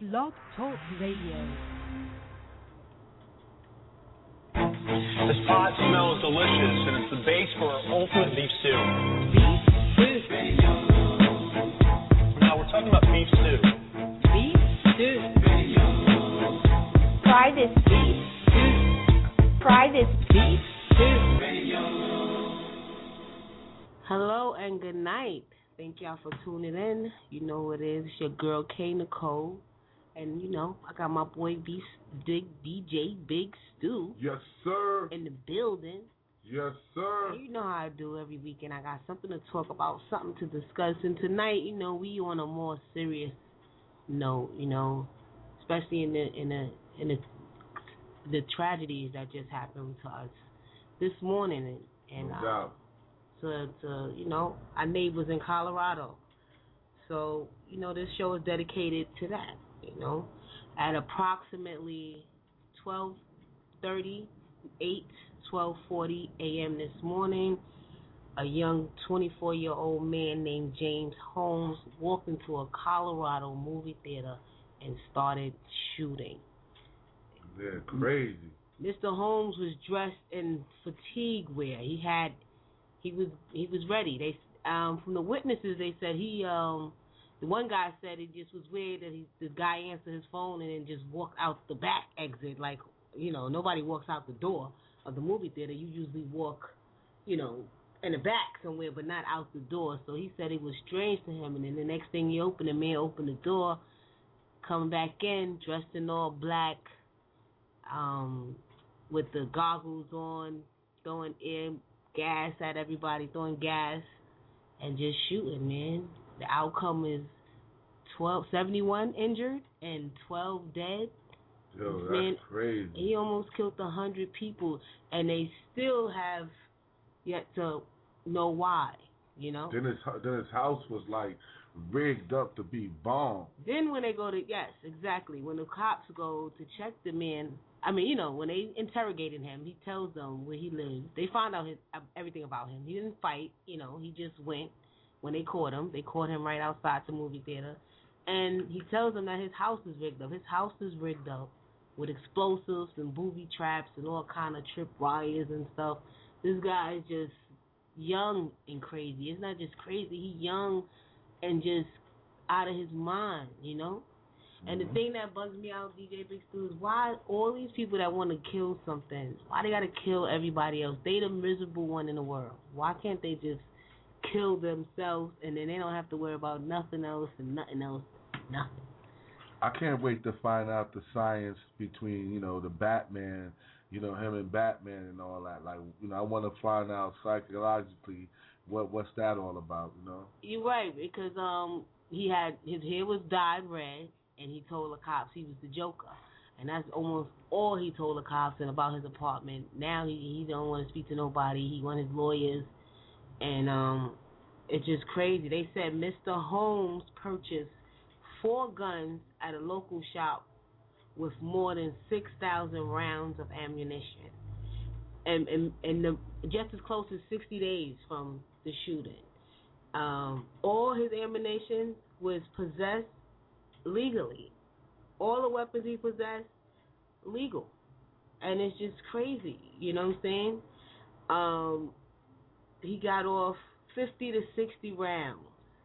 Blog Talk Radio. This pot smells delicious, and it's the base for ultimate beef stew. Beef stew. Now we're talking about beef stew. Beef stew. Try this beef stew. Try this beef stew. Hello and good night. Thank y'all for tuning in. You know what it is. It's your girl K Nicole. And you know, I got my boy DJ Big Stu. Yes, sir. In the building. Yes, sir. And you know how I do every weekend. I got something to talk about, something to discuss. And tonight, you know, we on a more serious note, you know, especially in the tragedies that just happened to us this morning. And no doubt. To you know, our neighbors in Colorado. So, you know, this show is dedicated to that, you know. At approximately 12:40 a.m. this morning, a young 24-year-old man named James Holmes walked into a Colorado movie theater and started shooting. Yeah, crazy. Mr. Holmes was dressed in fatigue wear. He was ready. They from the witnesses, they said the one guy said it just was weird that the guy answered his phone and then just walked out the back exit. Like, you know, nobody walks out the door of the movie theater. You usually walk, you know, in the back somewhere, but not out the door. So he said it was strange to him. And then the next thing the man opened the door, coming back in, dressed in all black, with the goggles on, throwing gas at everybody, throwing gas, and just shooting, man. The outcome is 71 injured and 12 dead. Yo, that's man, crazy. He almost killed 100 people, and they still have yet to know why, you know? Then his house was, like, rigged up to be bombed. Then when they go to, yes, exactly, when the cops go to check the man, I mean, you know, when they interrogated him, he tells them where he lives. They found out everything about him. He didn't fight, you know, he just went. When they caught him right outside the movie theater. And he tells them that his house is rigged up. His house is rigged up with explosives and booby traps and all kind of trip wires and stuff. This guy is just young and crazy. It's not just crazy. He's young and just out of his mind, you know? And the thing that bugs me out, DJ Big Stu, is why all these people that want to kill something, why they got to kill everybody else? They the miserable one in the world. Why can't they just kill themselves and then they don't have to worry about nothing else and nothing else, nothing? I can't wait to find out the science between, you know, the Batman, you know, him and Batman and all that. Like, you know, I want to find out psychologically what's that all about, you know? You're right, because his hair was dyed red, and he told the cops he was the Joker. And that's almost all he told the cops and about his apartment. Now he don't want to speak to nobody. He want his lawyers. And it's just crazy. They said Mr. Holmes purchased 4 guns at a local shop with more than 6,000 rounds of ammunition. And just as close as 60 days from the shooting. All his ammunition was possessed legally. All the weapons he possessed, legal. And it's just crazy. You know what I'm saying? He got off 50 to 60 rounds.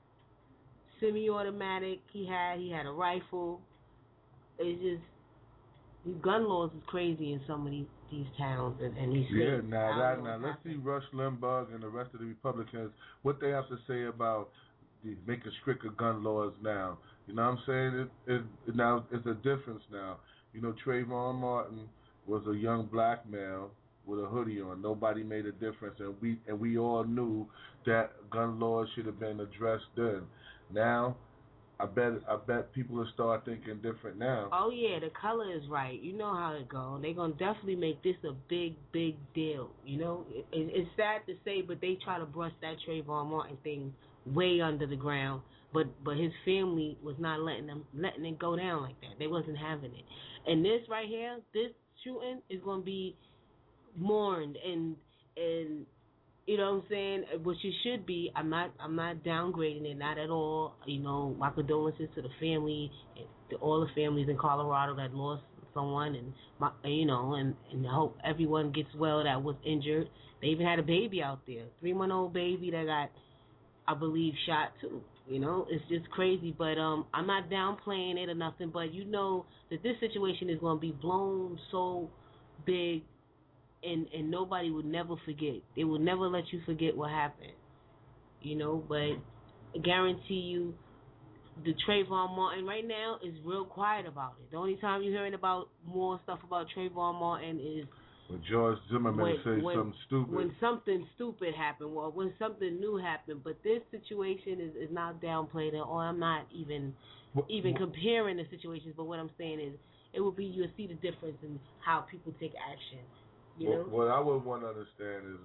Semi-automatic he had a rifle. It's just, gun laws is crazy in some of these towns and these states. Yeah, now let's see Rush Limbaugh and the rest of the Republicans, what they have to say about making stricter gun laws now. You know what I'm saying? Now it's a difference now. You know, Trayvon Martin was a young black male with a hoodie on. Nobody made a difference, and we all knew that gun laws should have been addressed then. Now, I bet people will start thinking different now. Oh yeah, the color is right. You know how it goes. They're gonna definitely make this a big deal. You know, it's sad to say, but they try to brush that Trayvon Martin thing way under the ground. But his family was not letting it go down like that. They wasn't having it. And this right here, this shooting is gonna be mourned and You know what I'm saying? Which it should be. I'm not downgrading it, not at all. You know, my condolences to the family, to all the families in Colorado that lost someone, and I hope everyone gets well that was injured. They even had a baby out there, 3-month-old baby that got, I believe, shot too. You know, it's just crazy. But I'm not downplaying it or nothing. But you know that this situation is going to be blown so big. And nobody would never forget. They will never let you forget what happened. You know, but I guarantee you, the Trayvon Martin right now is real quiet about it. The only time you're hearing about more stuff about Trayvon Martin is when George Zimmerman says something stupid. When something stupid happened, or when something new happened. But this situation is not downplayed at all. I'm not even comparing the situations. But what I'm saying is, it will be, you'll see the difference in how people take action. You know? What I would want to understand is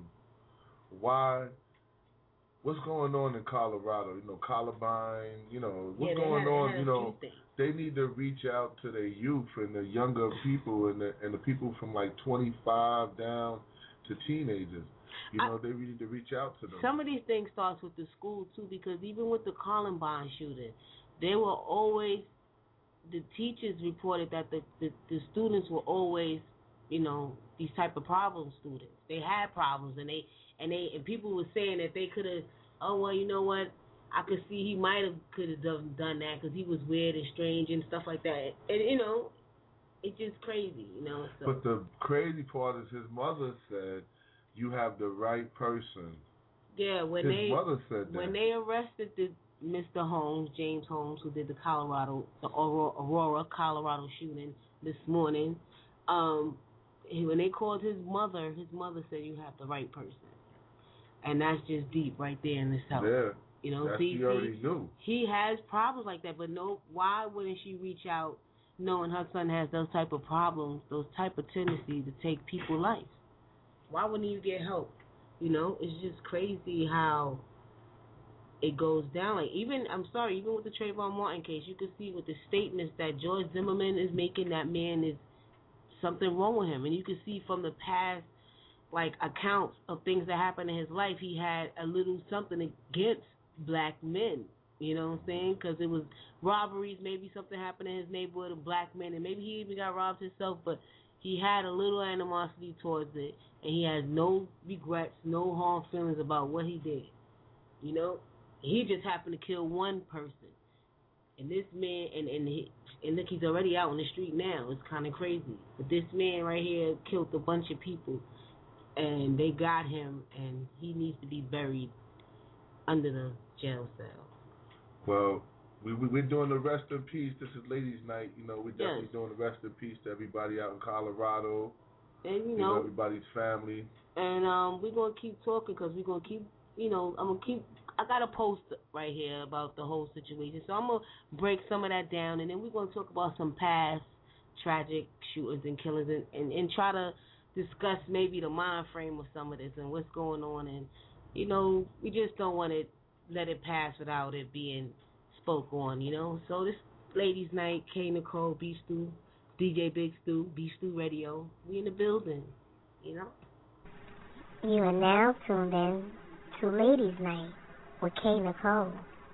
what's going on in Colorado? You know, Columbine. You know, what's going on? You know, they need to reach out to their youth and the younger people and the people from like 25 down to teenagers. You know, they need to reach out to them. Some of these things starts with the school too, because even with the Columbine shooting, they were always, the teachers reported that the students were always, you know, these type of problem students. They had problems, and people were saying that they could have. Oh well, you know what? I could see he could have done that because he was weird and strange and stuff like that. And you know, it's just crazy, you know. So. But the crazy part is his mother said, "You have the right person." Yeah, when his mother said that. When they arrested Mr. Holmes, James Holmes, who did the Aurora, Colorado shooting this morning. When they called his mother said, "You have the right person," and that's just deep right there in this house. Yeah, you know, he already knew. He has problems like that, but why wouldn't she reach out, knowing her son has those type of problems, those type of tendencies to take people's life? Why wouldn't you get help? You know, it's just crazy how it goes down. Like even with the Trayvon Martin case, you can see with the statements that George Zimmerman is making, that man is something wrong with him. And you can see from the past, like, accounts of things that happened in his life, he had a little something against black men. You know what I'm saying? Because it was robberies, maybe something happened in his neighborhood of black men, and maybe he even got robbed himself, but he had a little animosity towards it, and he has no regrets, no harm feelings about what he did. You know? He just happened to kill one person. And this man, and look, he's already out on the street now. It's kind of crazy. But this man right here killed a bunch of people, and they got him, and he needs to be buried under the jail cell. Well, we're doing the rest in peace. This is Ladies' Night. You know, we're definitely doing the rest in peace to everybody out in Colorado. And, you know, everybody's family. And we're going to keep talking because we're going to keep, you know, I got a post right here about the whole situation. So I'm going to break some of that down, and then we're going to talk about some past tragic shootings and killings and try to discuss maybe the mind frame of some of this and what's going on. And, you know, we just don't want to let it pass without it being spoke on, you know. So this Ladies' Night, K. Nicole, B. Stu, DJ Big Stu, B. Stu Radio. We in the building, you know. You are now tuned in to Ladies' Night with K. Nicole.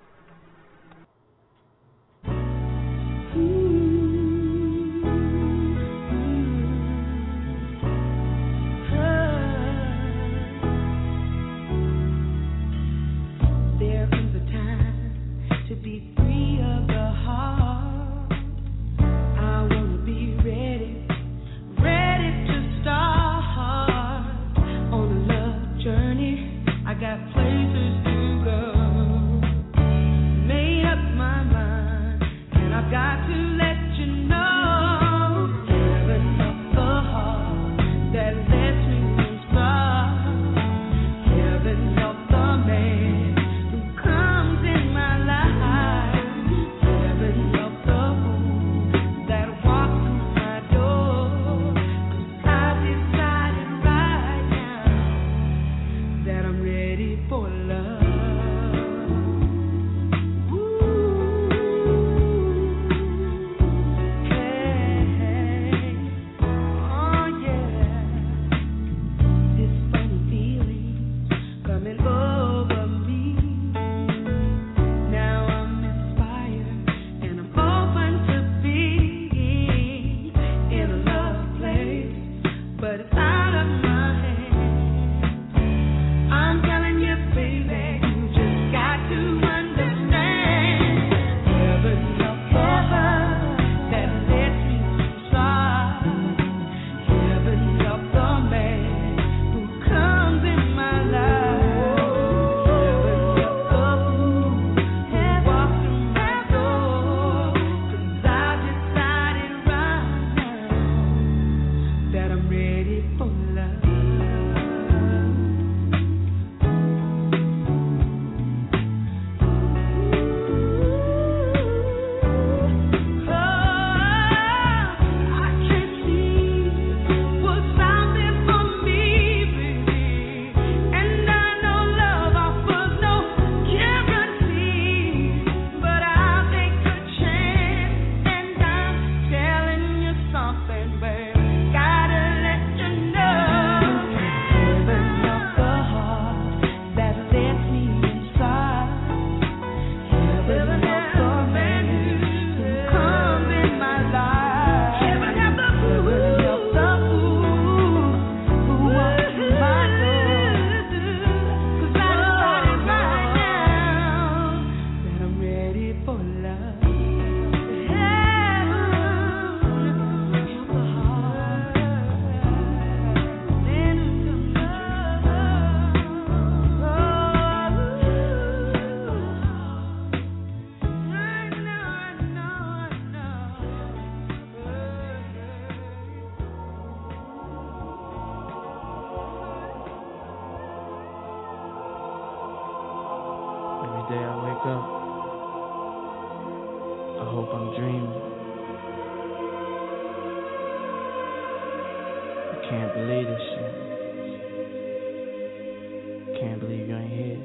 There comes a time to be free of the heart. I want to be ready to start on a love journey. I got places to go. Can't believe this shit. Can't believe you ain't here.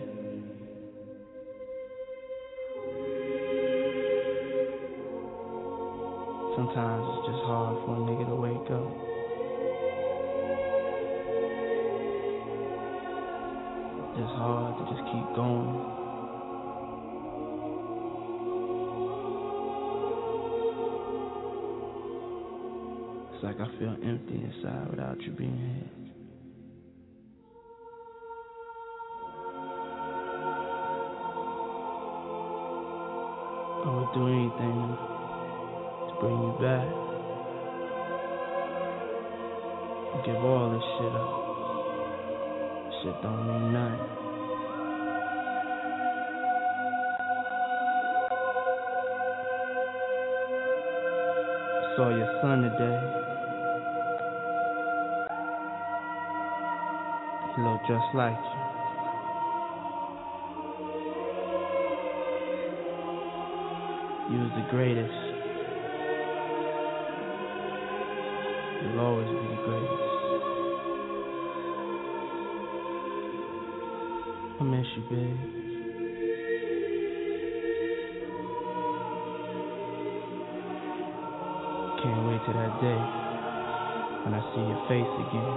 Sometimes it's just hard for a nigga to wake up. It's just hard to just keep going. It's like I feel empty inside without you being here. I would do anything to bring you back. Give all this shit up. Shit don't mean nothing. Saw your son today. He looked just like you. You was the greatest. You'll always be the greatest. I miss you, babe. Can't wait till that day when I see your face again.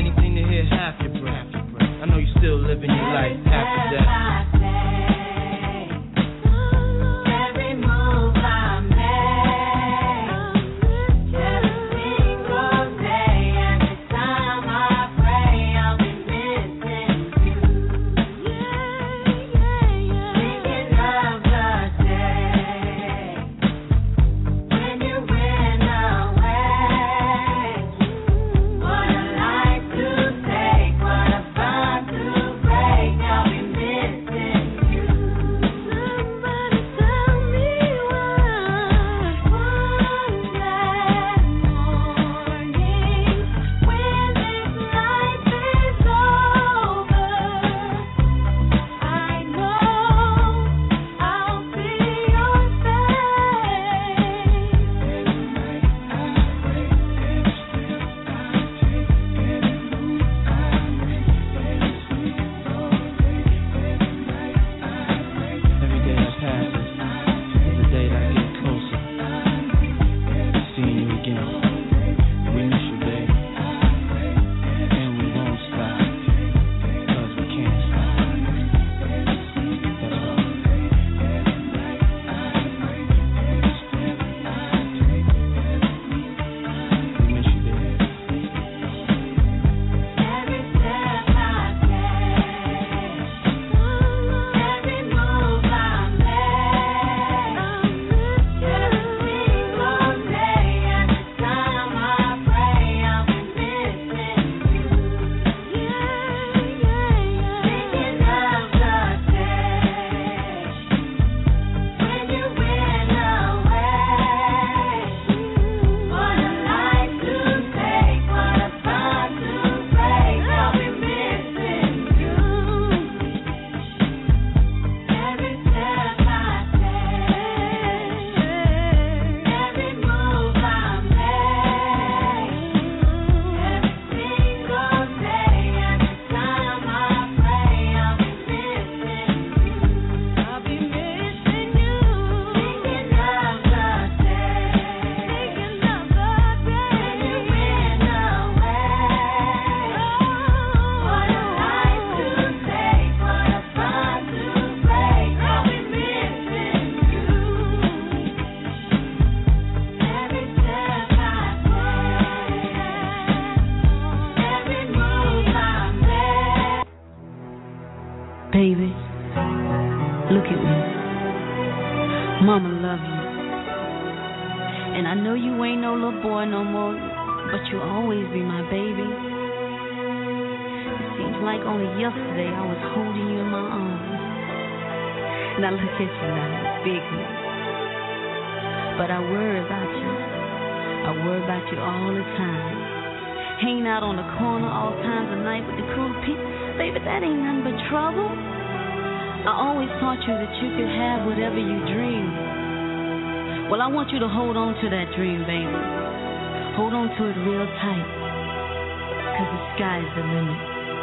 Still living your life after that. Look at me. Mama love you. And I know you ain't no little boy no more, but you'll always be my baby. It seems like only yesterday I was holding you in my arms. Now look at you now, big man. But I worry about you. I worry about you all the time. Hanging out on the corner all times of night with the cool people. Baby, that ain't nothing but trouble. I always taught you that you could have whatever you dream. Well, I want you to hold on to that dream, baby. Hold on to it real tight, 'cause the sky's the limit.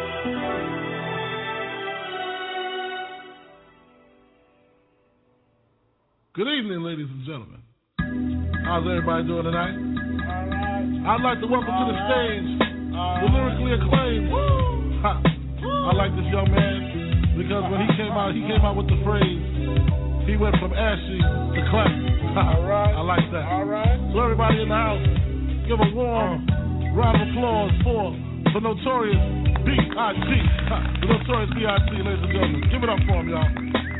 Good evening, ladies and gentlemen. How's everybody doing tonight? All right. I'd like to welcome to the stage the lyrically acclaimed. Ha. I like this young man because when he came out with the phrase, he went from ashy to classic. All right. I like that. All right. So everybody in the house, give a warm round of applause for the Notorious B.I.G. The Notorious B.I.G., ladies and gentlemen. Give it up for him, y'all.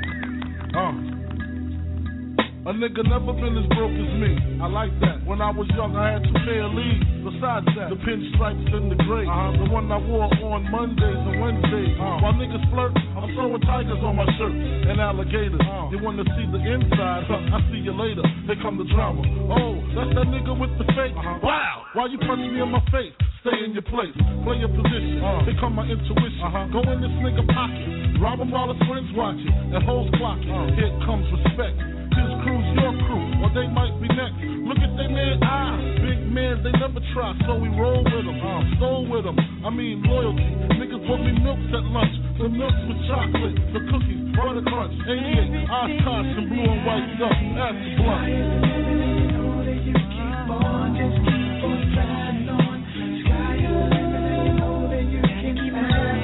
A nigga never been as broke as me. I like that. When I was young, I had 2 pair of leaves. Besides that, the pinstripes and the gray. The one I wore on Mondays and Wednesdays. While niggas flirt, I'm throwing tigers on my shirt and alligators. You want to see the inside? I see you later. Here come the drama. Oh, that's that nigga with the fake. Wow! Why you punch me in my face? Stay in your place. Play your position. Here come my intuition. Go in this nigga pocket. Rob him while his friends watching. And hoes clocking. Here comes respect. His crew's your crew, or they might be next. Look at they man eyes. Big men, they never try, so we roll with them. Stole with them. I mean loyalty. Niggas brought me milks at lunch. The milks with chocolate, the cookies, butter crunch, 88, Oshkosh, and blue and white stuff. That's the blunt. You keep on, just keep on sliding on. Sky is the limit, and you know that you can keep on.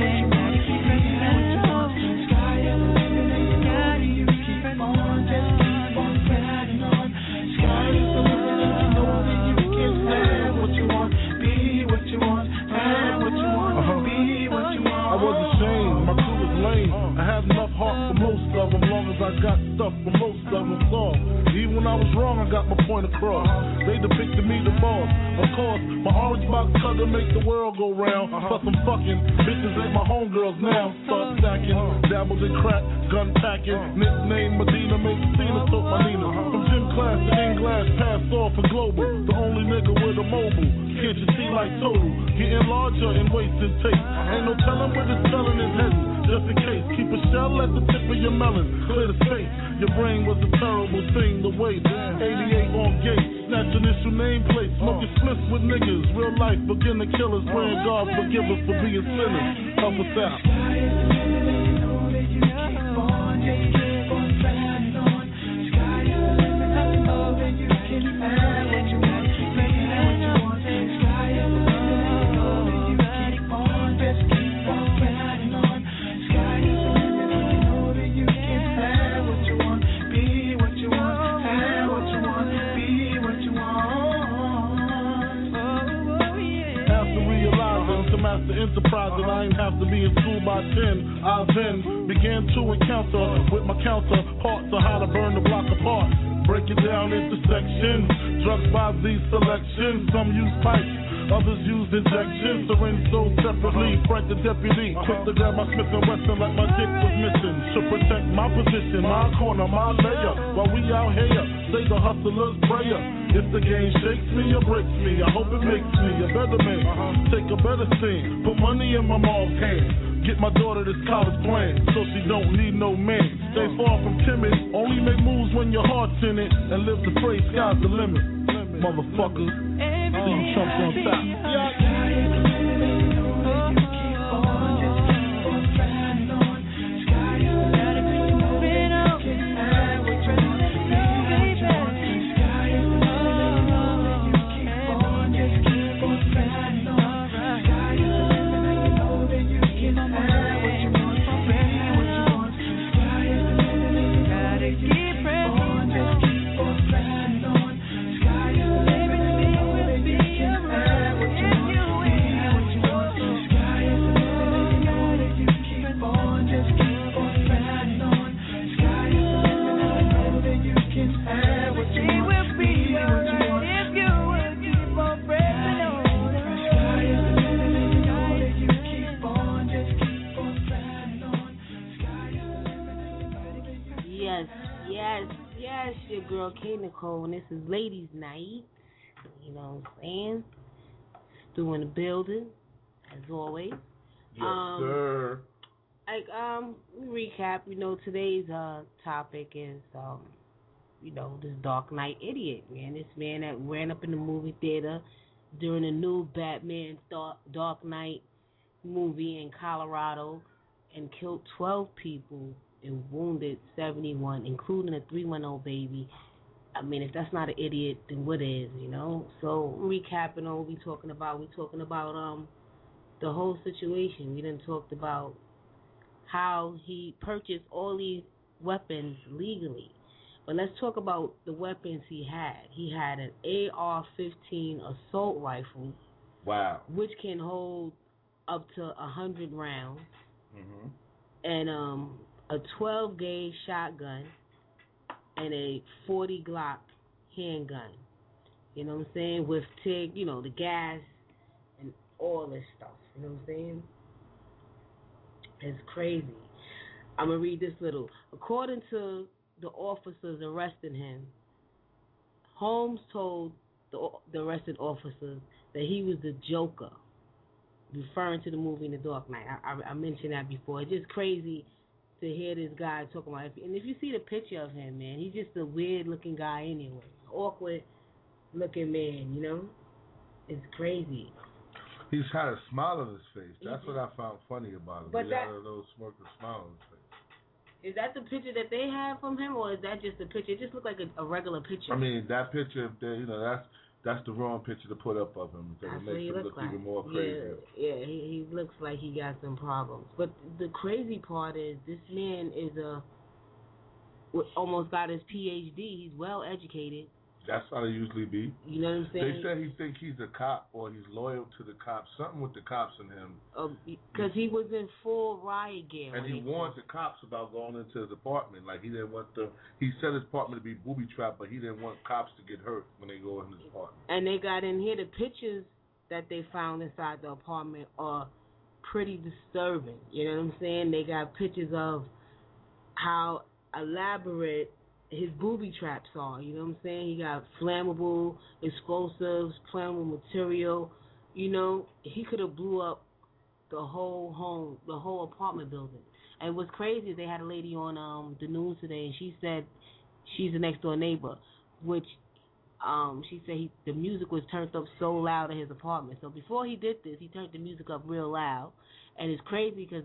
I had enough heart for most of them, long as I got stuff for most of them soft. Even when I was wrong, I got my point across. They depicted me the boss. Of course, my orange box cutter make the world go round. Plus I'm fucking bitches ain't my homegirls now. Start stacking, dabbled in crack, gun packing. Nickname Medina, make Cena took my Nina. From gym class to in-glass, passed off for global. The only nigga with a mobile. Can't you see like total? Getting larger and wasting tape. Ain't no telling where this felon is heading. Just in case, keep a shell at the tip of your melon. Clear the space. Your brain was a terrible thing to waste. 88 on gate, snatch initial nameplate. Smoking splits with niggas. Real life beginner killers. Praying God forgive us for being sinners. Help us out. Enterprise that I ain't have to be in school by 10. I then began to encounter with my counterparts on how to burn the block apart. Break it down into sections. Drugs by these selections. Some use pipes, others use injections. Syringe sold separately. Frank the deputy, quick to grab my Smith & Wesson like my dick was missing. To protect my position, my corner, my layer. While we out here, say the hustler's prayer. If the game shakes me or breaks me, I hope it makes me a better man. Take a better scene, put money in my mom's hand. Get my daughter this college plan, so she don't need no man. Stay far from timid, only make moves when your heart's in it. And live the phrase, sky's the limit. Motherfuckers, see you chumps on top. Baby, Yes, your girl K Nicole, and this is Ladies Night. You know what I'm saying? Stu in the building, as always. Yes, sir. Recap. You know, today's topic is this Dark Knight idiot, man. This man that ran up in the movie theater during the new Batman Dark Knight movie in Colorado and killed 12 people and wounded 71, including a 3-month-old baby. I mean, if that's not an idiot, then what is, you know? So, recapping on what we talking about the whole situation. We done talked about how he purchased all these weapons legally. But let's talk about the weapons he had. He had an AR-15 assault rifle. Wow. Which can hold up to 100 rounds. Mm-hmm. And a 12-gauge shotgun and a 40 Glock handgun. You know what I'm saying? With TIG, the gas and all this stuff. You know what I'm saying? It's crazy. I'm going to read this little. According to the officers arresting him, Holmes told the arrested officers that he was the Joker, referring to the movie The Dark Knight. I mentioned that before. It's just crazy to hear this guy talk about it. And if you see the picture of him, man, he's just a weird-looking guy anyway. Awkward-looking man, you know? It's crazy. He's had a smile on his face. That's what I found funny about him. But he had a little smirking smile on his face. Is that the picture that they have from him, or is that just a picture? It just looked like a regular picture. I mean, that picture, that's the wrong picture to put up of him. Because it makes him look even more crazy. Yeah, he looks like he got some problems. But the crazy part is this man is almost got his PhD. He's well educated. That's how they usually be. You know what I'm saying? They said he think he's a cop or he's loyal to the cops. Something with the cops in him. Because he was in full riot gear. And he warned the cops about going into his apartment. Like, he didn't want he said his apartment to be booby-trapped, but he didn't want cops to get hurt when they go in his apartment. And they got in here, the pictures that they found inside the apartment are pretty disturbing. You know what I'm saying? They got pictures of how elaborate his booby traps are, you know what I'm saying? He got flammable explosives, flammable material. You know, he could have blew up the whole home, the whole apartment building. And what's crazy is they had a lady on the news today, and she said she's the next door neighbor, which she said the music was turned up so loud in his apartment. So before he did this, he turned the music up real loud. And it's crazy because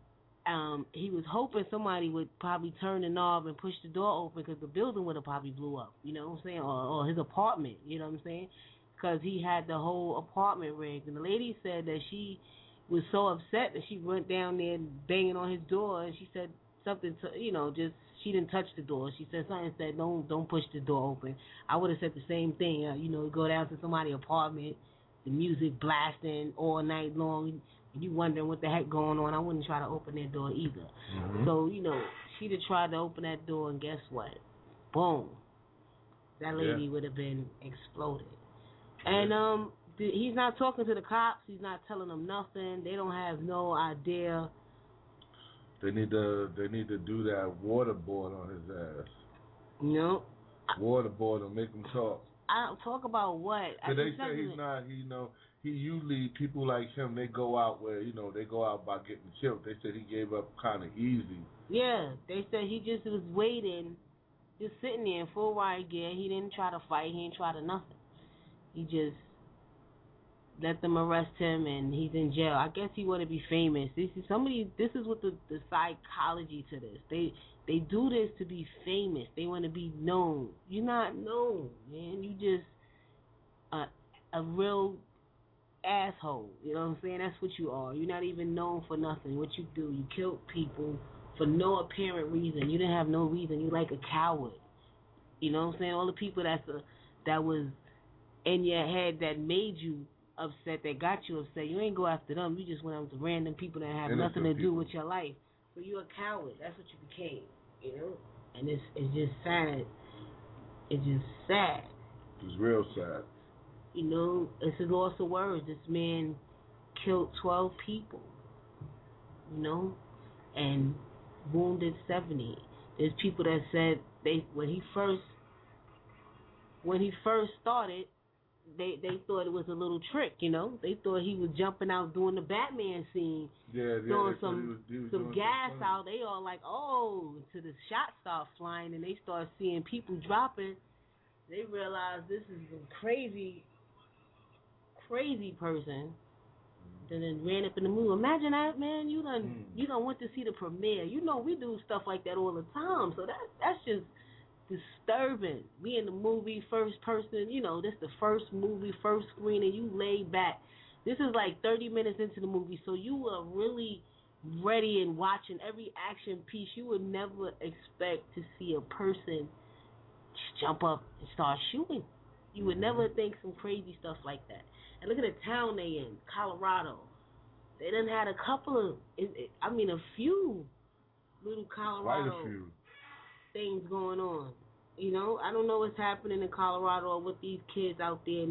he was hoping somebody would probably turn the knob and push the door open because the building would have probably blew up, you know what I'm saying, or his apartment, you know what I'm saying, because he had the whole apartment rigged. And the lady said that she was so upset that she went down there banging on his door, and she said something to, she didn't touch the door. She said something, said, don't push the door open. I would have said the same thing, go down to somebody's apartment, the music blasting all night long, you wondering what the heck going on. I wouldn't try to open that door either. Mm-hmm. So, she'd have tried to open that door, and guess what? Boom. That lady would have been exploded. And he's not talking to the cops. He's not telling them nothing. They don't have no idea. They need to do that waterboard on his ass. No. Waterboard and make him talk. I don't talk about what. So they say he's not, he usually, people like him, they go out where, they go out by getting killed. They said he gave up kind of easy. Yeah, they said he just was waiting, just sitting there in full riot gear. He didn't try to fight. He didn't try to nothing. He just let them arrest him, and he's in jail. I guess he want to be famous. This is what the psychology to this. They do this to be famous. They want to be known. You're not known, man. You just a real asshole. You know what I'm saying? That's what you are. You're not even known for nothing. What you do, you killed people for no apparent reason. You didn't have no reason. You're like a coward. You know what I'm saying? All the people that was in your head that made you upset, that got you upset, you ain't go after them. You just went after random people that have nothing to do with your life. So you're a coward. That's what you became, And it's just sad. It's just sad. It's real sad. It's a loss of words. This man killed 12 people, and wounded 70. There's people that said when he first started, they thought it was a little trick, you know. They thought he was jumping out doing the Batman scene, throwing some gas out. They all like, oh, until the shots start flying and they start seeing people dropping. They realize this is a crazy person. Then ran up in the movie. Imagine that, man. You done went to see the premiere. You know we do stuff like that all the time. So that's just disturbing. We in the movie, first person. You know, this the first movie, first screening. You laid back. This is like 30 minutes into the movie, so you are really ready and watching every action piece. You would never expect to see a person just jump up and start shooting. You would never think some crazy stuff like that. And look at the town they in, Colorado. They done had a couple of, a few little Colorado things going on. You know, I don't know what's happening in Colorado with these kids out there,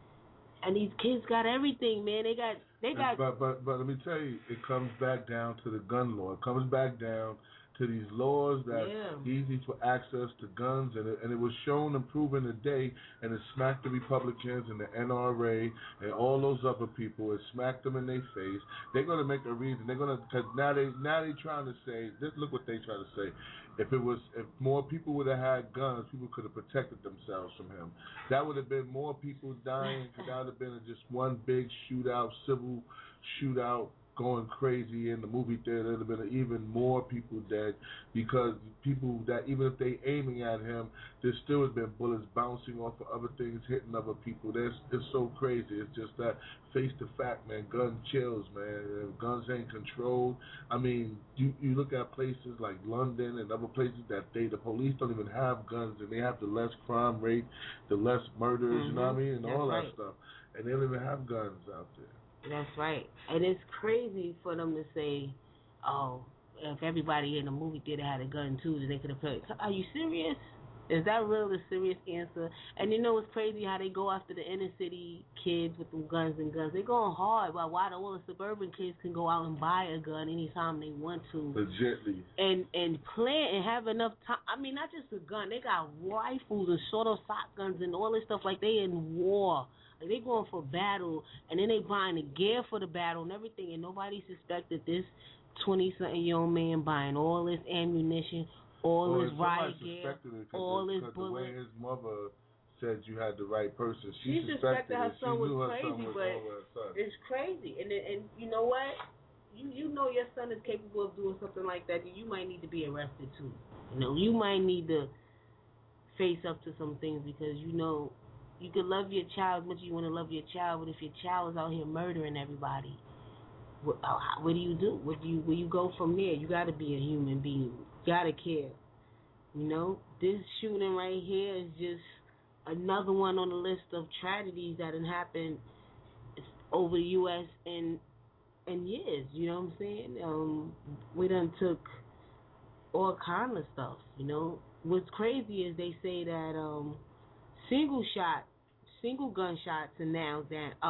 and these kids got everything, man. They got. But let me tell you, it comes back down to the gun law. It comes back down to these laws that easy for access to guns, and it was shown and proven today, and it smacked the Republicans and the NRA and all those other people. It smacked them in their face. They're gonna make a reason. They're gonna, because now they trying to say this. Look what they try to say. If more people would have had guns, people could have protected themselves from him. That would have been more people dying. Because that would have been just one big shootout, civil shootout, going crazy in the movie theater. There'd have been even more people dead, because people that even if they aiming at him, there still has been bullets bouncing off of other things, hitting other people. It's so crazy. It's just that face the fact, man. Gun chills, man. If guns ain't controlled. I mean, you look at places like London and other places that the police don't even have guns, and they have the less crime rate, the less murders, you know what I mean, and all that stuff, and they don't even have guns out there. That's right. And it's crazy for them to say, oh, if everybody in the movie theater had a gun too, then they could have played. Are you serious? Is that really the serious answer? And you know it's crazy how they go after the inner city kids with them guns and guns. They're going hard, but why all the suburban kids can go out and buy a gun anytime they want to. Legitly. And play and have enough time. I mean, not just a gun. They got rifles and shotguns and all this stuff like they in war. Like they going for battle, and then they buying the gear for the battle and everything, and nobody suspected this 20-something-year-old man buying all this ammunition, all this riot gear, all this bullets. The way his mother said you had the right person, she suspected her son was crazy, but it's crazy. And you know what? You know your son is capable of doing something like that. You might need to be arrested too. You know, you might need to face up to some things, because you know. You can love your child as much as you want to love your child, but if your child is out here murdering everybody, what do you do? Where you go from there? You got to be a human being. You got to care. You know, this shooting right here is just another one on the list of tragedies that have happened over the U.S. in years. You know what I'm saying? We done took all kind of stuff. You know, what's crazy is they say that single gunshots are now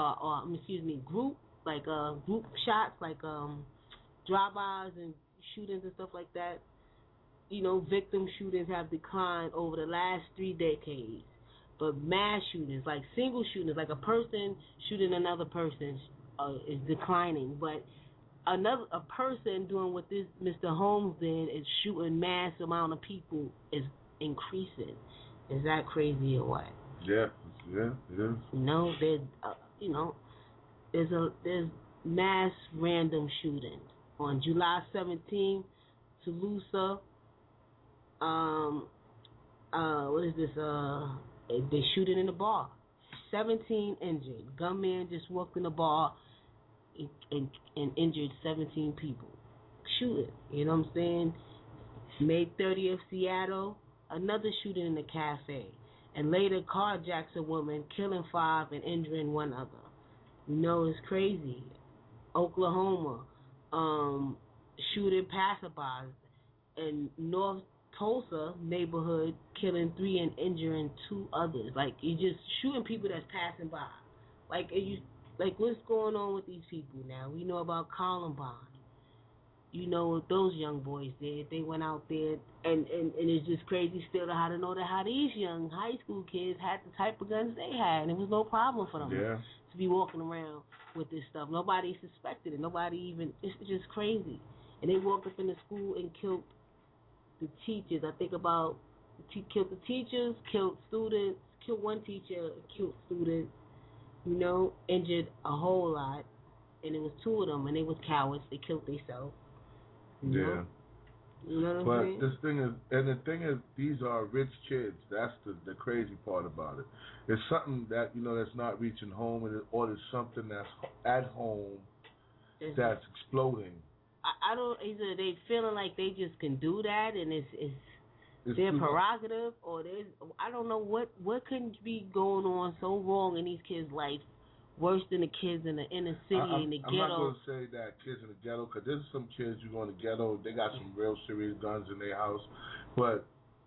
group shots, like drive-bys and shootings and stuff like that. You know, victim shootings have declined over the last 3 decades. But mass shootings, like single shootings, like a person shooting another person, is declining. But a person doing what this Mr. Holmes did, is shooting mass amount of people, is increasing. Is that crazy or what? Yeah, it is. No, there's mass random shootings. On July 17th, Toulouse, what is this? They shooting in the bar. 17 injured. Gunman just walked in the bar and injured 17 people. Shooting, you know what I'm saying? May 30th, Seattle, another shooting in a cafe. And later carjacks a woman, killing 5 and injuring 1 other. You know, it's crazy. Oklahoma, shooting passerbys. In North Tulsa neighborhood, killing 3 and injuring 2 others. Like, you just shooting people that's passing by. Like what's going on with these people now? We know about Columbine. you know what those young boys did. They went out there, and it's just crazy still to know that how these young high school kids had the type of guns they had, and it was no problem for them to be walking around with this stuff. Nobody suspected it. Nobody even, it's just crazy. And they walked up in the school and killed the teachers. I think about, killed the teachers, killed students, killed one teacher, killed students, you know, injured a whole lot. And it was 2 of them, and they was cowards. They killed themselves. You know? You know what I'm saying? But the thing is, these are rich kids. That's the crazy part about it. It's something that, you know, that's not reaching home, or it's something that's at home that's exploding. I don't, either they feeling like they just can do that, and it's their prerogative, or I don't know what can be going on so wrong in these kids' life, worse than the kids in the inner city and the ghetto. I'm not going to say that kids in the ghetto, because there's some kids who go in the ghetto, they got some real serious guns in their house, but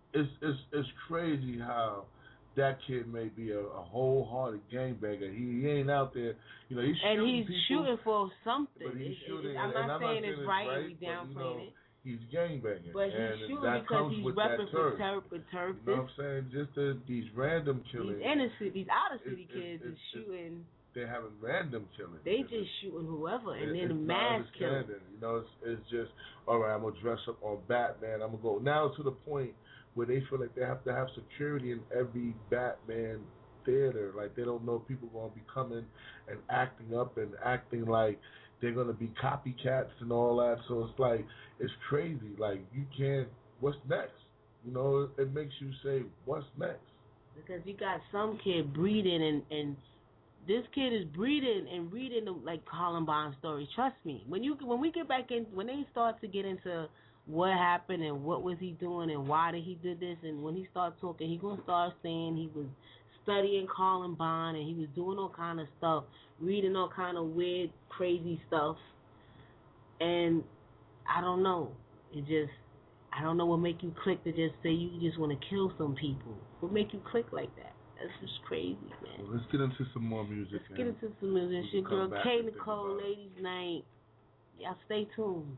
it's crazy how that kid may be a wholehearted gangbanger. He ain't out there, you know, he's shooting for something. But he's shooting, I'm not saying it's right, and we downplaying it. He's gangbanging. But he's shooting because he's repping for turf. You know what I'm saying? Just these random killings. These outer city kids is shooting. They're having random killings. They just shooting whoever, and then the mass killing. You know, it's just, all right, I'm going to dress up on Batman. I'm going to go. Now to the point where they feel like they have to have security in every Batman theater. Like, they don't know people going to be coming and acting up and acting like they're going to be copycats and all that. So it's like, it's crazy. Like, you can't, what's next? You know, it makes you say, what's next? Because you got some kid breeding, and this kid is breeding and reading the, like, Columbine stories. Trust me. When we get back in, when they start to get into what happened and what was he doing and why did he do this, and when he starts talking, he going to start saying he was studying Columbine and he was doing all kind of stuff, reading all kind of weird, crazy stuff. And I don't know. I don't know what make you click to just say you just want to kill some people. What make you click like that? That's just crazy, man. Well, let's get into some more music. Let's get into some music. It's your girl K Nicole, Ladies Night. Y'all stay tuned.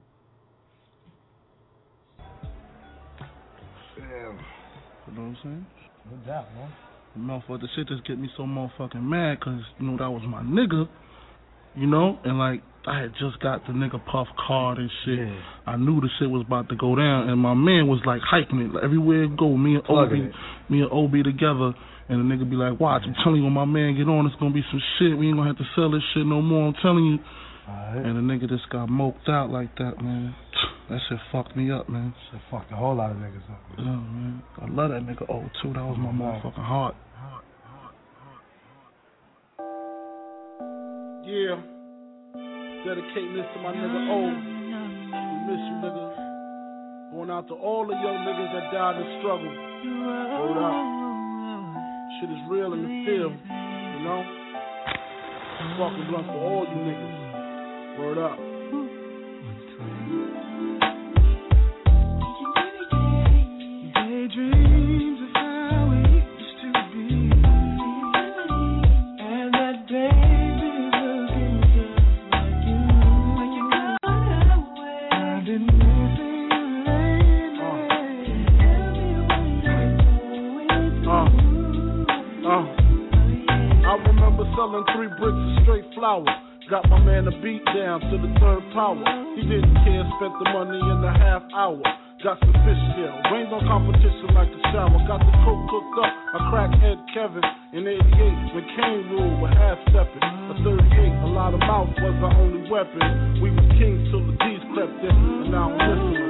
Damn. You know what I'm saying? No doubt, man. Motherfucker, the shit just get me so motherfucking mad, because, you know, that was my nigga, you know, and, like, I had just got the nigga Puff card and shit. Yeah. I knew the shit was about to go down, and my man was, like, hyping it. Like, everywhere it go, me and OB together, and the nigga be like, watch, I'm telling you, when my man get on, it's going to be some shit. We ain't going to have to sell this shit no more, I'm telling you. Right. And the nigga just got moped out like that, man. That shit fucked me up, man. Shit fucked a whole lot of niggas up, man. Yeah, man. I love that nigga O, too. That was my motherfucking heart. Yeah. Dedicating this to my nigga O. We miss you, nigga. Going out to all the young niggas that died in the struggle. Hold up. Shit is real in the field, you know? Fucking blunt for all you niggas. Word up. Daydreams of how we used to be, and that baby looking just like you. I've been missing you lately. I remember selling 3 bricks of straight flour. Got my man a beat down to the 3rd power. He didn't care, spent the money in a half hour. Got some fish here, rained on competition like a shower. Got the coke cooked up, I cracked Ed Kevin in 88 when Kane ruled with half-stepping. A 38, a lot of mouth was our only weapon. We was kings till the D's crept in, and now I'm listening.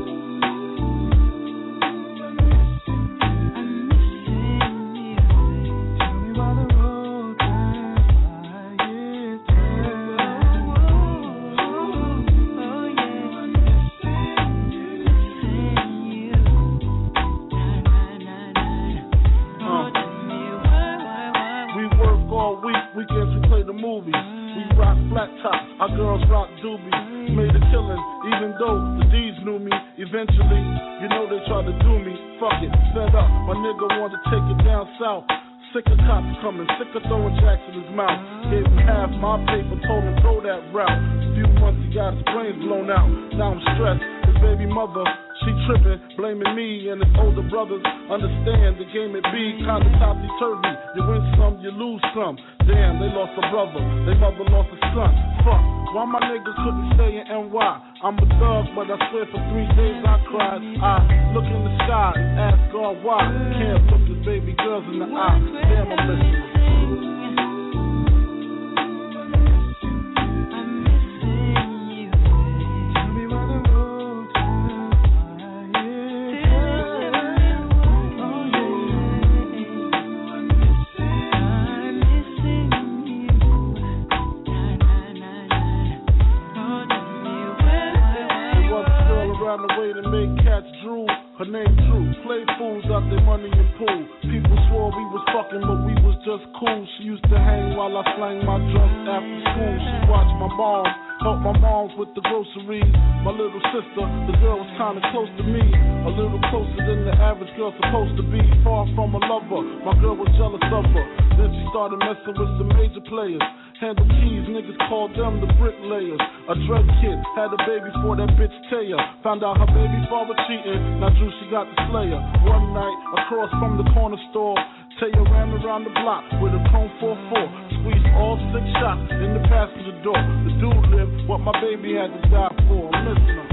Our girls rock doobies, made a killing, even though the D's knew me. Eventually, you know they tried to do me. Fuck it, fed up, my nigga wanted to take it down south. Sick of cops coming, sick of throwing jacks in his mouth. Gave him half my paper, told him throw that route. Few months he got his brains blown out. Now I'm stressed. His baby mother, she tripping, blaming me and his older brothers. Understand the game it be kinda topsy-turvy. You win some, you lose some. Damn, they lost a brother, their mother lost a son. Fuck, why my nigga couldn't stay in NY? I'm a thug, but I swear for 3 days I cried. I look in the sky and ask God why. Can't look his baby girls in the eye. Damn, I'm missing. Her name Drew, played fools out their money and pool. People swore we was fucking, but we was just cool. She used to hang while I slang my drugs after school. She watched my mom, helped my moms with the groceries. My little sister, the girl was kinda close to me, a little closer than the average girl supposed to be. Far from a lover, my girl was jealous of her. Then she started messing with some major players. Handle keys, niggas called them the bricklayers. A drug kid had a baby for that bitch Taya. Found out her baby father cheating. Now Drew, she got the slayer. One night, across from the corner store, Taya ran around the block with a Chrome 44. Squeezed all 6 shots in the passenger door. The dude lived what my baby had to die for. I'm missing him.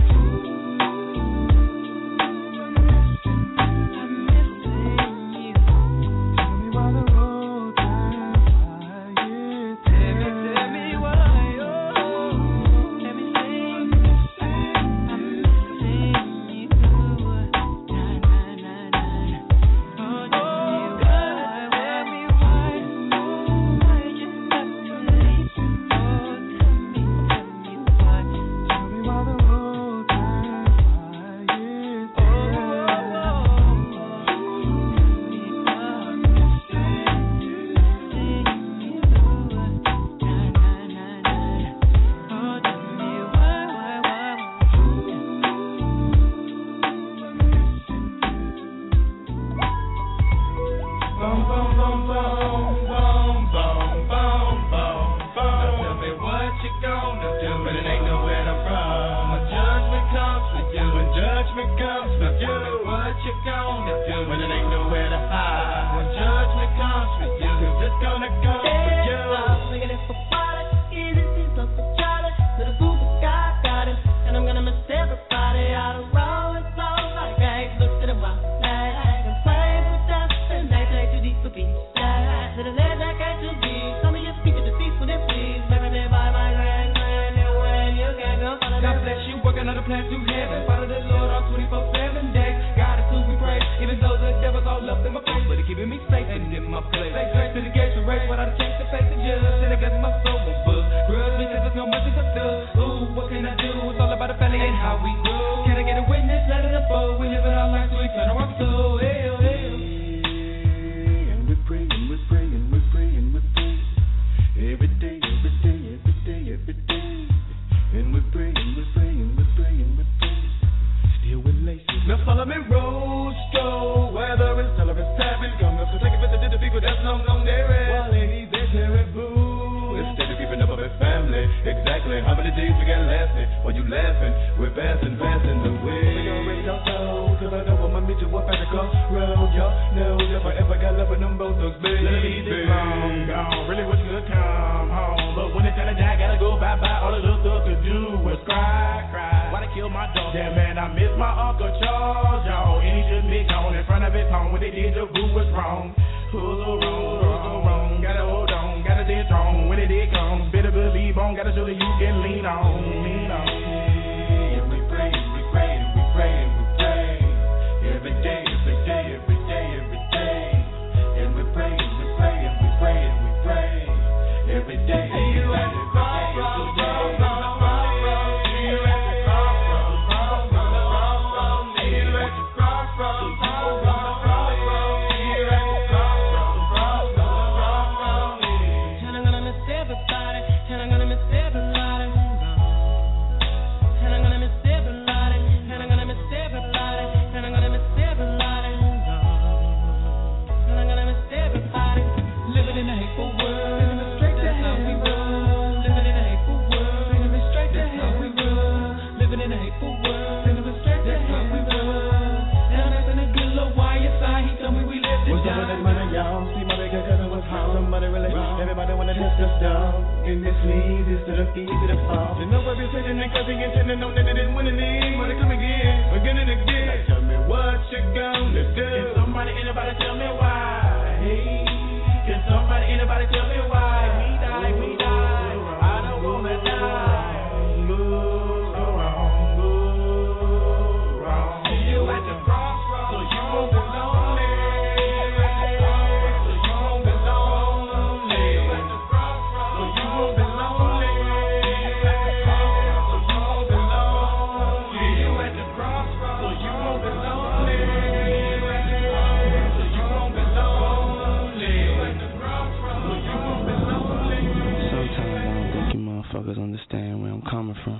the stuff, and this leads us to the feet to the fall. You know I've been sitting and cussing and telling them that it didn't win any. Wanna come again and again. Now tell me what you gonna do. Can somebody, anybody tell me why? Hey, can somebody, anybody tell me why? We die, I don't wanna die. Understand where I'm coming from,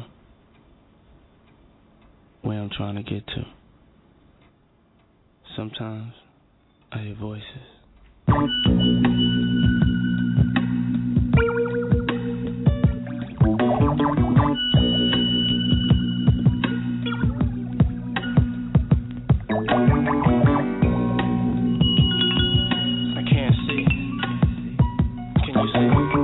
where I'm trying to get to. Sometimes I hear voices. I can't see. Can you see?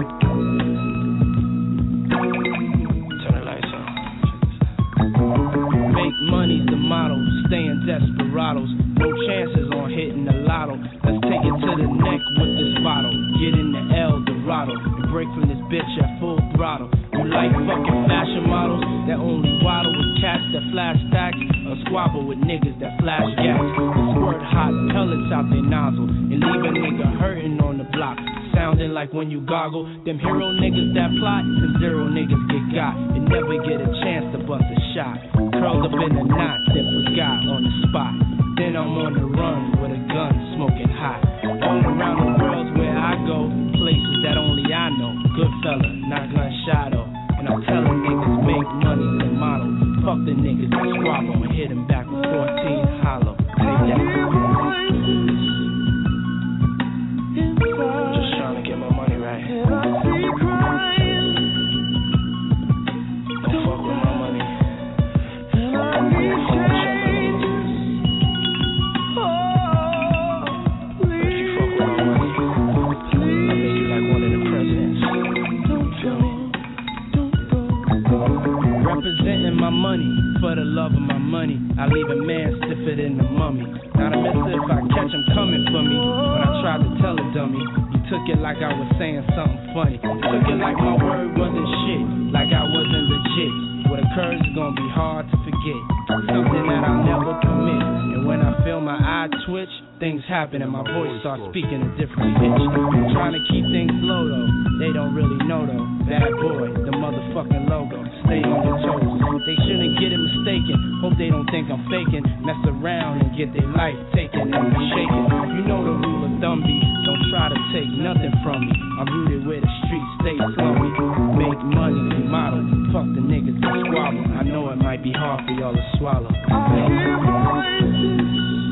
Money's the motto, staying desperados, no chances on hitting the lotto. Let's take it to the neck with this bottle, get in the El Dorado, and break from this bitch at full throttle. You like fucking fashion models that only waddle with cats that flash stacks, or squabble with niggas that flash gas, and squirt hot pellets out their nozzle, and leave a nigga hurting on the block, sounding like when you goggle. Them hero niggas that plot, and zero niggas get got, and never get a chance to bust a shot. Curled up in a knot, then forgot on the spot. Then I'm on the run with a gun, smoking hot. All around the world where I go, places that only I know. Good fella, not gunshot though. And I'm telling niggas make money the model. Fuck the niggas that squabble and hit them back with 14 hollow. Take that. Just trying to get my money right. Don't fuck with my money. Representing my money, for the love of my money, I leave a man stiffer than the mummy. Not a mister if I catch him coming for me. When I tried to tell a dummy, he took it like I was saying something funny. Took it like my word wasn't shit, like I wasn't legit. What occurs is gonna be hard to forget, something that I'll never commit. And when I feel my eye twitch, things happen and my voice starts speaking a different pitch. I'm trying to keep things low though, they don't really know though. Bad boy, the motherfucking logo, stay on your toes. They shouldn't get it mistaken, hope they don't think I'm faking. Mess around and get their life taken and be shaken. You know the rule of thumb be, don't try to take nothing from me. I'm rooted where the streets stay slummy. Make money, be model, fuck the niggas that squabble. I know it might be hard for y'all to swallow. I hear voices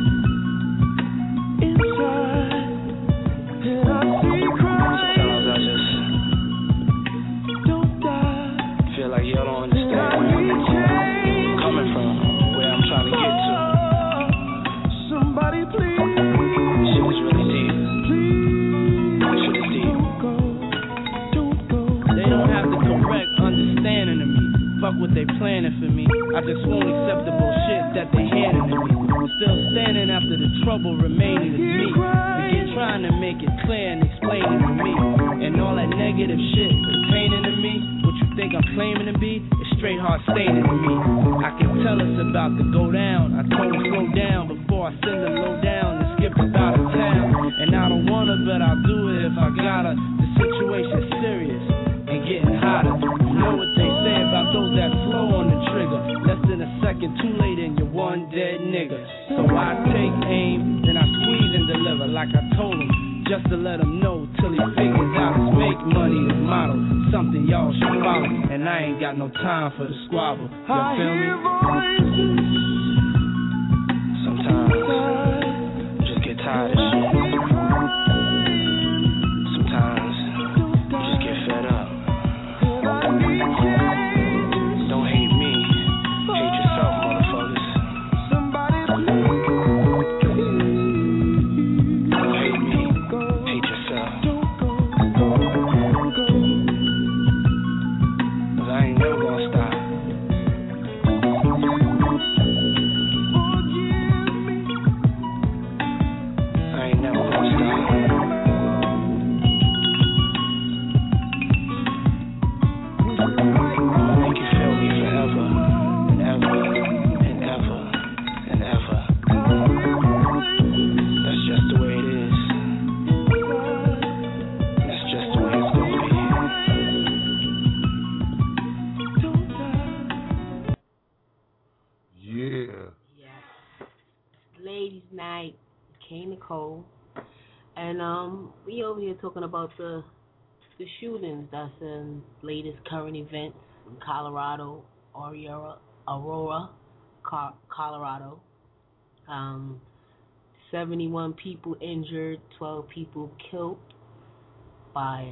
inside, and I see crying. Sometimes I just don't die. feel like y'all don't understand where I'm coming from, where I'm trying to get to. Somebody please. Shit is really deep. Shit is deep. Don't go. They don't have the correct understanding of me. Fuck what they planning for me. I just won't accept the bullshit that they handing to me. Still standing after the trouble remaining is me. Again trying to make it clear and explain it to me. And all that negative shit pertaining to me, what you think I'm claiming to be, is straight hard staining to me. I can tell it's about to go down. I told them slow down before I send them low down and skip us out of town. And I don't wanna, but I'll do it if I gotta. The situation's serious and getting hotter. You know what they say about those that slow on the trigger. Less than a second too late and you're one dead nigga. So I take aim, then I squeeze and deliver like I told him, just to let him know till he figures out it's make money the model. Something y'all should follow, and I ain't got no time for the squabble. You feel me? Sometimes I just get tired of shit. Sometimes you just get fed up. Don't hate me, hate yourself, motherfuckers. Don't hate me, hate yourself. K Nicole, and we over here talking about the shootings that's in latest current events in Colorado, Aurora, Colorado. 71 people injured, 12 people killed by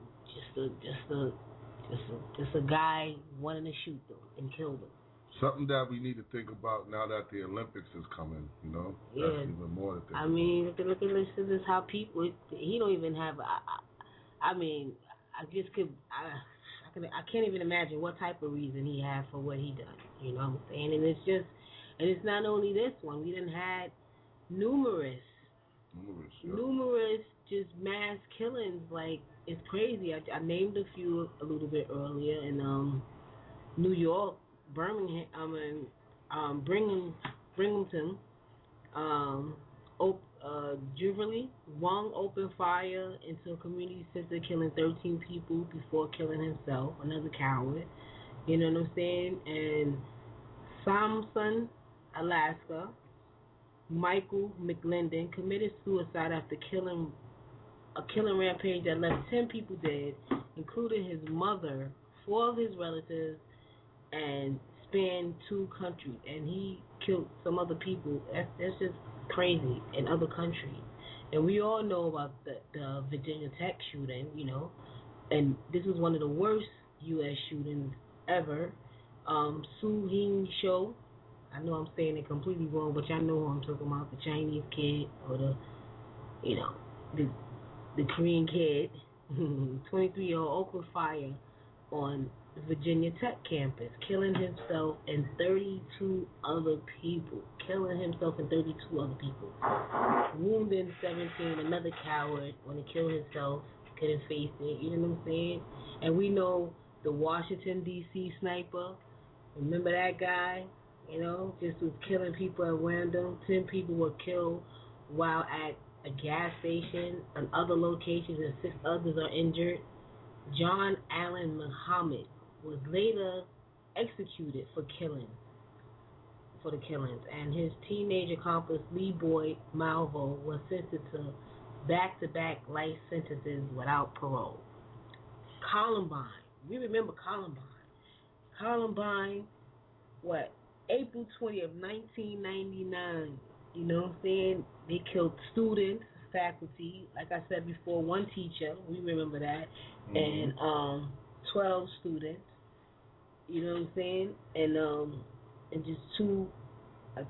just a guy wanting to shoot them and kill them. Something that we need to think about now that the Olympics is coming, you know? Yeah. That's even more to think about. I mean, look at this, how people, he don't even have, I can't even imagine what type of reason he had for what he done, you know what I'm saying? And it's not only this one, we done had numerous just mass killings, like, it's crazy. I named a few a little bit earlier in New York, Birmingham, Binghamton, Jubilee, Wong opened fire into a community center, killing 13 people before killing himself, another coward, you know what I'm saying? And Samson, Alaska, Michael McLendon committed suicide after a killing rampage that left 10 people dead, including his mother, 4 of his relatives, and spanned 2 countries. And he killed some other people. That's just crazy in other countries. And we all know about the Virginia Tech shooting, you know, and this was one of the worst U.S. shootings ever. Soo Hing Cho, I know I'm saying it completely wrong, but y'all know who I'm talking about, the Chinese kid or the Korean kid, 23-year-old, opened fire on the Virginia Tech campus, killing himself and 32 other people. Wounding 17, another coward, when he killed himself, couldn't face it, you know what I'm saying? And we know the Washington, D.C. sniper, remember that guy? You know, just was killing people at random. 10 people were killed while at a gas station and other locations, and 6 others are injured. John Allen Muhammad was later executed for the killings, and his teenage accomplice Lee Boyd Malvo was sentenced to back-to-back life sentences without parole. Columbine, we remember Columbine. Columbine, April 20th, 1999. You know what I'm saying? They killed students, faculty, like I said before, 1 teacher, we remember that, and 12 students. You know what I'm saying? And just 2 other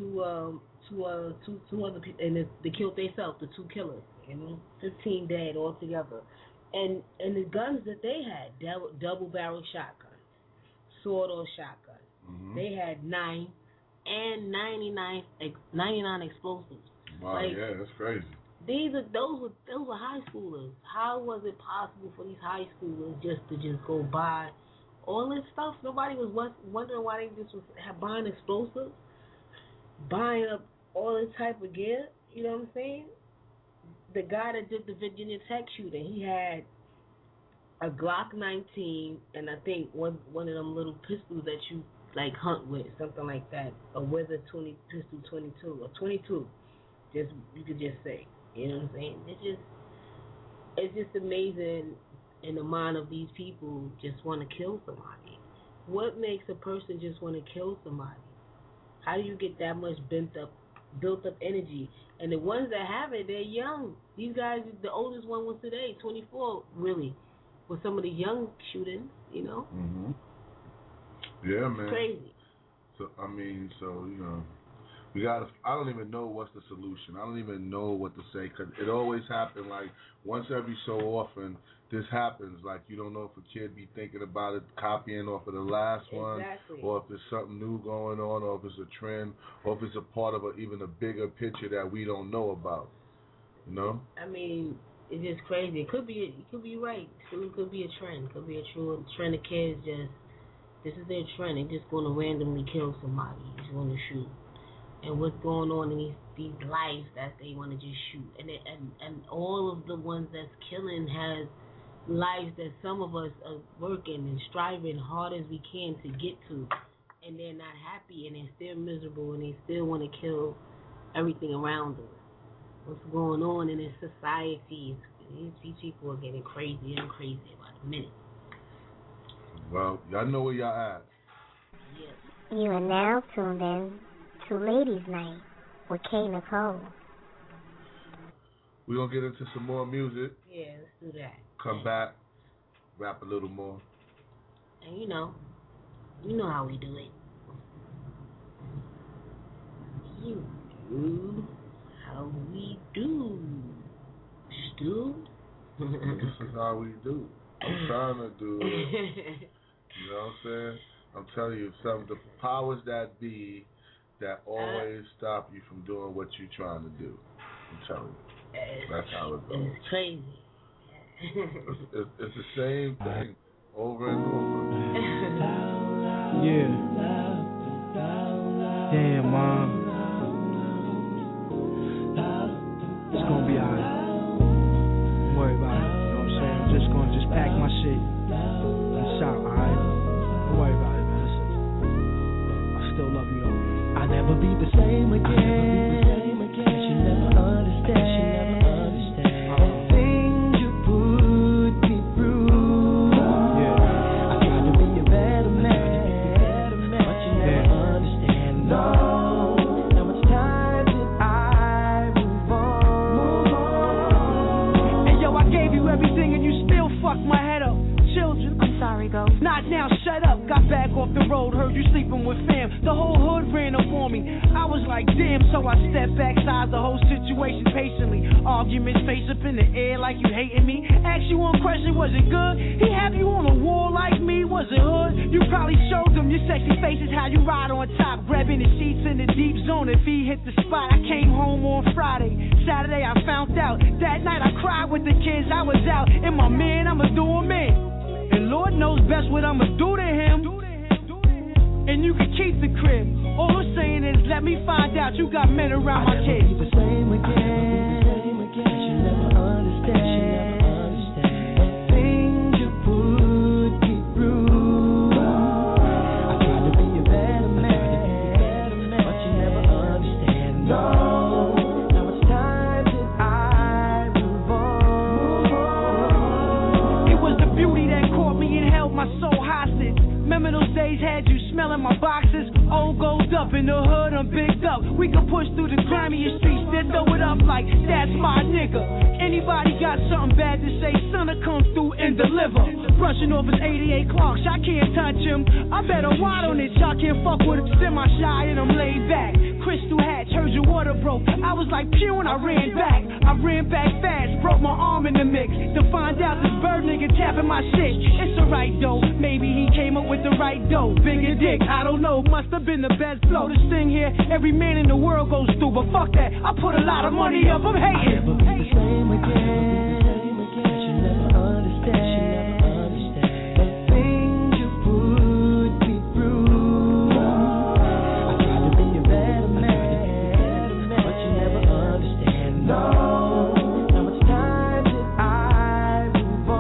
people, and they killed themselves, the 2 killers. You know, 15 dead altogether. And the guns that they had, double barrel shotguns, sword or shotgun. They had 9 and 99 explosives. Wow, yeah, that's crazy. Those were high schoolers. How was it possible for these high schoolers just to go buy all this stuff? Nobody was wondering why they just was buying explosives, buying up all this type of gear. You know what I'm saying? The guy that did the Virginia Tech shooting, he had a Glock 19 and I think one of them little pistols that you like hunt with, something like that, a Weather 20 pistol 22 or 22. You could just say, you know what I'm saying? It's just amazing in the mind of these people just want to kill somebody. What makes a person just want to kill somebody? How do you get that much built up energy? And the ones that have it, they're young. These guys, the oldest one was today, 24, really, with some of the young shootings, you know? Yeah, man. It's crazy. So, you know, we gotta, I don't even know what's the solution. I don't even know what to say, because it always happens, like, once every so often, this happens. Like, you don't know if a kid be thinking about it, copying off of the last one, or if there's something new going on, or if it's a trend, or if it's a part of even a bigger picture that we don't know about, you know? I mean, it's just crazy. It could be right. It could be a trend. It could be a true trend of kids this is their trend. They're just going to randomly kill somebody. Just want to shoot. And what's going on in these lives that they want to just shoot. And all of the ones that's killing has lives that some of us are working and striving hard as we can to get to. And they're not happy and they're still miserable and they still want to kill everything around them. what's going on in this society. These people are getting crazier and crazier by the minute. Well, y'all know where y'all at. Yes. You are now tuned in to Ladies Night with K. Nicole. We're going to get into some more music. Yeah, let's do that. Come back, rap a little more. And you know how we do it. You do how we do. Stu? This is how we do. I'm trying to do it. You know what I'm saying? I'm telling you, some of the powers that be that always stop you from doing what you're trying to do. I'm telling you. That's how it goes. It's crazy. It's the same thing over and over. Yeah. Damn, Mom. It's gonna be alright. Don't worry about it. You know what I'm saying? I'm just gonna pack my shit and shout, alright? Don't worry about it, man. I still love you, though. I'll never be the same again. She never understand. All the things you put me through. I tried to be a better man, but you never understand. No, now it's time that I move on. And yo, I gave you everything and you still fucked my head up. Children, I'm sorry, go. not now, shut up. Got back off the road, heard you sleeping with fam. The whole hood ran up on me. I was like, damn, so I stepped back, sized the whole situation patiently. Arguments face up in the air like you hating me. Ask you one question, was it good? He have you on a wall like me, was it hood? You probably showed them your sexy faces, how you ride on top, grabbing the sheets in the deep zone. If he hit the spot, I came home on Friday. Saturday I found out. That night I cried with the kids, I was out. And my man, I'ma do him in. And Lord knows best what I'ma do to him. And you can keep the crib. All I'm saying is let me find out you got men around my kids. I'll never be the same again. She never understand. The things you put me through. I tried to be a better man, but you never understand. No, now it's time that I move on. It was the beauty that caught me and held my soul hostage. Remember those days had you smelling my boxes? Old gold up in the hood, I'm bigged up. We can push through the grimier streets, then throw it up like that's my nigga. Anybody got something bad to say, son, to come through and deliver. Brushing off his 88 Clarks, I can't touch him. I better wide on it, y'all can't fuck with him. Semi-shy and I'm laid back. Crystal hatch, heard your water broke. I was like pew and I ran back. I ran back fast, broke my arm in the mix. To find out this bird nigga tapping my shit. It's alright though, maybe he came up with the right dough. Bigger dick, I don't know, must have been the best flow. This thing here, every man in the world goes through. But fuck that, I put a lot of money up, I'm hating. I'll never be the same again. She never understand. The things you put me through. I tried to be a better man, but you never understand. No, now it's time that I move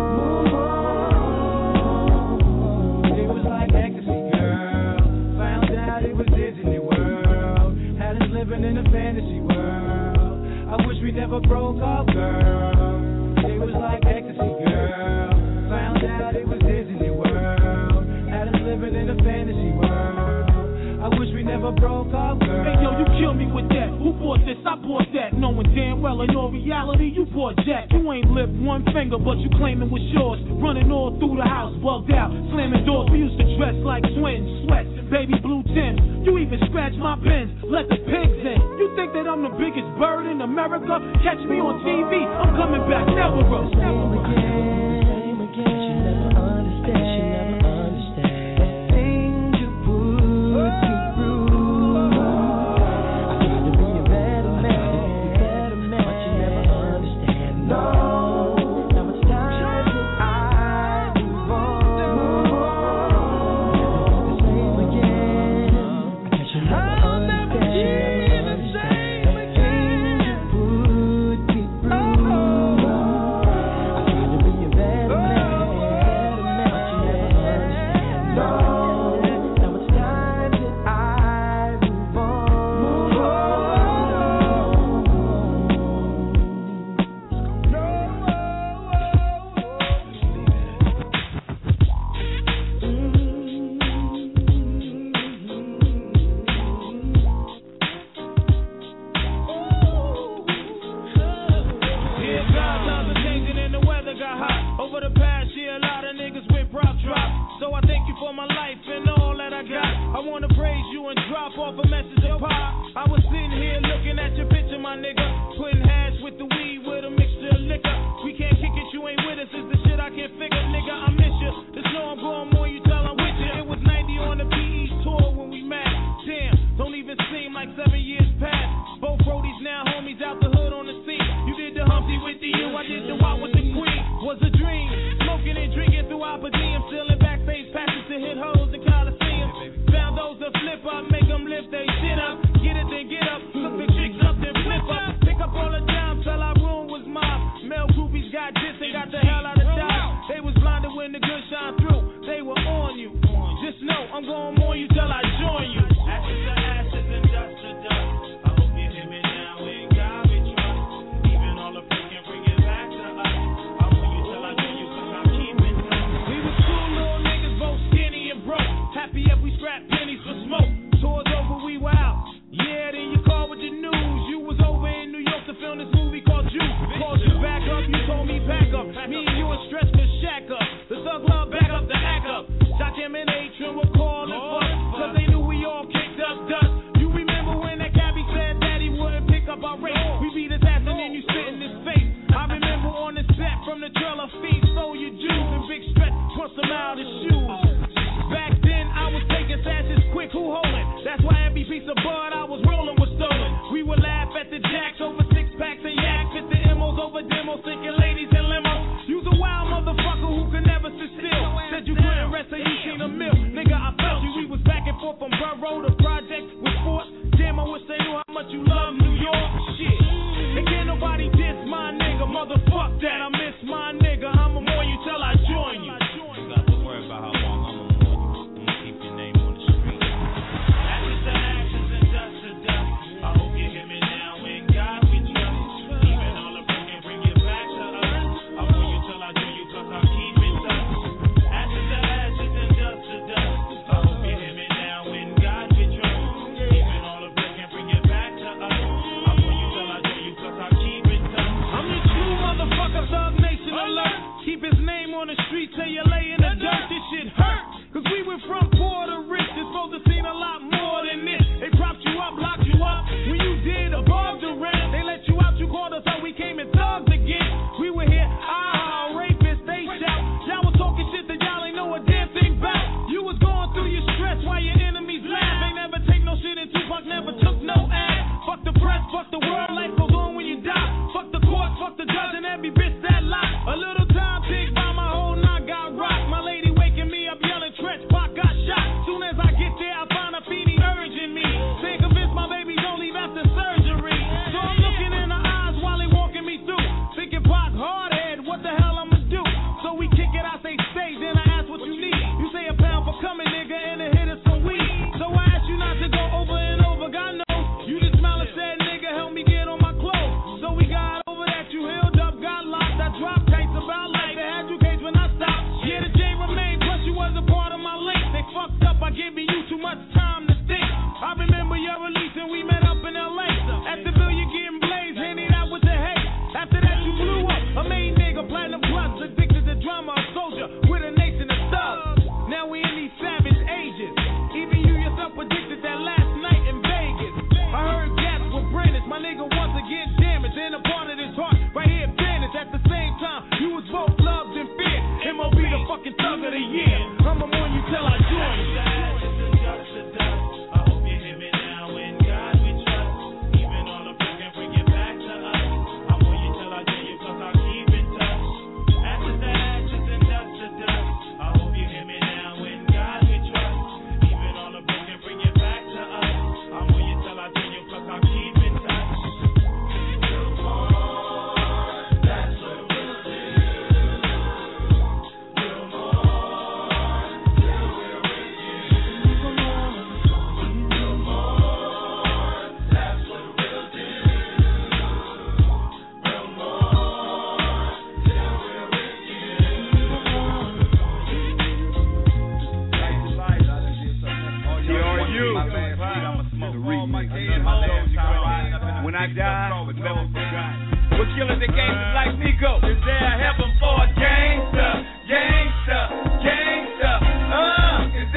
on. It was like ecstasy, girl. Found out it was Disney World. Had us living in a fantasy world. I wish we never broke up, girl. It was like ecstasy, girl. Found out it was Disney World. Had us living in a fantasy world. I wish we never broke up, girl. Hey, yo, you kill me with that. Who bought this? I bought that. Knowing damn well in all reality, you bought Jack. You ain't lift one finger, but you claim it was yours. Running all through the house, bugged out, slamming doors. We used to dress like twins, sweats, baby blue Timbs. You even scratch my pins, let the pigs in. You think that I'm the biggest bird in America? Catch me on TV, I'm coming back, never up. Same again. She never understand. The things you put me through. I tried to be a better man, but you never understand. No, now it's time that I move on. Never be the same again. She never understand. The things you put me through. I tried to be a better for my life and all that I got. I wanna praise you and drop off a message of pop. I was sitting here looking at your picture, my nigga, putting hash with the weed with a mixture of liquor. We can't kick it, you ain't with us. It's the shit I can't figure, nigga. I miss you. The snow I'm going more, you tell I'm with you. It was 90 on the PE tour when we met. Damn, don't even seem like 7 years past. Both roadies now homies out the hood on the scene. You did the Humpty with the U, I did the Watt with the Queen. Was a dream, smoking and drinking throughout per diem, stealing backstage passes to hit hoes in Coliseum. Found those that flip up, make them lift they shit up. Get it, then get up, look the chicks up, then flip up. Pick up all the dimes till our room was mob. Male groupies got this and got the hell out of Dodge. They was blinded when the good shine through. They were on you. Just know I'm going more you till I join you. Ashes to ashes and dust to dust. I hope you hear me now in God we trust. Even all the freaking bring it back to us. I want you till I join you cause I'm keeping touch. We was two little niggas both skinny and broke. Happy if we scrap pennies for smoke. Tours over, we were out. Yeah, then you called with the news. You was over in New York to film this movie called You. Called you back up, you told me back up. Me and you and Stretch for Shack up. The Thug Love back up the act up. Shot them in Atrium, we're calling fuck. Cause they knew we all kicked up dust. You remember when that cabbie said that he wouldn't pick up our race? We beat his ass and then you spit in his face. I remember on the set from the trailer feed, stole your Jews and Big Stretch put some out his shoes. Back then I was taking sashes quick, who holding? That's why every piece of bud I was rolling was stolen. We would laugh at the jacks over 6-packs and yak, fit the M's over demos, thinking ladies and limos. You's a wild motherfucker who could never sit still. Said you couldn't rest, so you seen a mill. Nigga, I felt you. We was back and forth from Borough to Project with sports. Damn, I wish they knew how much you love New York. Shit. And can't nobody diss my nigga. Motherfuck that. I miss my nigga. I'ma mourn you till I join you. You got to worry about how long I'ma mourn you. I'ma keep your name on the street. Ashes to ashes and dust to dust. I hope you hear me now. In God we trust. Even all the broken bring you back to us. I mourn you till I join you cause I'm keeping touch. Ashes to ashes and dust to dust. I hope you hear me now. In God we trust. Even all the broken bring you back to us. I mourn you till I join you cause I'm keeping touch. I'm the true motherfucker, Thug Nation alert. Keep his name on the street till you lay in the dirt. This shit hurt. Cause we went from poor to rich. It's supposed to seem a lot more than this. They propped you up, locked you up. When you did above the rent, they let you out. You called us out. We came in thugs again. We were here. Rapists, they shout. Y'all was talking shit that y'all ain't know a damn thing about. You was going through your stress while your enemies laugh. They never take no shit and Tupac never took no ass. Fuck the press, fuck the world. Life goes on when you die. Fuck the court, fuck the judge and every bitch that lie. A little time tick by my whole knot got rocked. My lady waking me up yelling Tretch, Pac got shot. Soon as I get there, I find a feenie urging me. Stay convinced my baby don't leave after surgery. So I'm looking in her eyes while they walking me through. Thinking Pac hardhead, what the hell I'ma do? So we kick it, I say stay, then I ask what you need. You say a pound for coming, nigga, and a hit of some weed. So I ask you not to go over and over, God knows. You just smile and said, nigga, help me get on my clothes. So we got over that, you healed up, got locked. I dropped case about life, they had you case when I stopped. Yeah, the J remained, plus you was a part of my link. They fucked up by giving you too much time to think. I remember your release and we met up in LA. At the bill you getting blazed, handing out with the hate. After that you blew up, a main nigga, platinum plus, addicted to drama, a soldier with a nation of thugs. Now we in these savage ages. Even you yourself predicted that last night in Vegas. I heard gas with Brandis, my nigga once again damaged. And a part of this heart right here vanished. At the same time, you was both loved and feared. MOB the fucking thug of the year. I'ma mourn you till I join you. I hope you hear me now. In God we trust. Even all the broken bring it back to us. I mourn you till I join you cause I'll keep in touch. Ashes to ashes and dust to dust. I hope you hear me now. In God we trust. Even all the broken bring it back to us. I mourn you till I join you cause I'll keep in touch. That's what we'll do. We'll mourn till we're with you. We'll mourn. That's what we'll do. We'll mourn till we're with you. When I die, never forgot. We're killing the gangsters like Nico. Is there a heaven for a gangster? Gangster, gangster. Is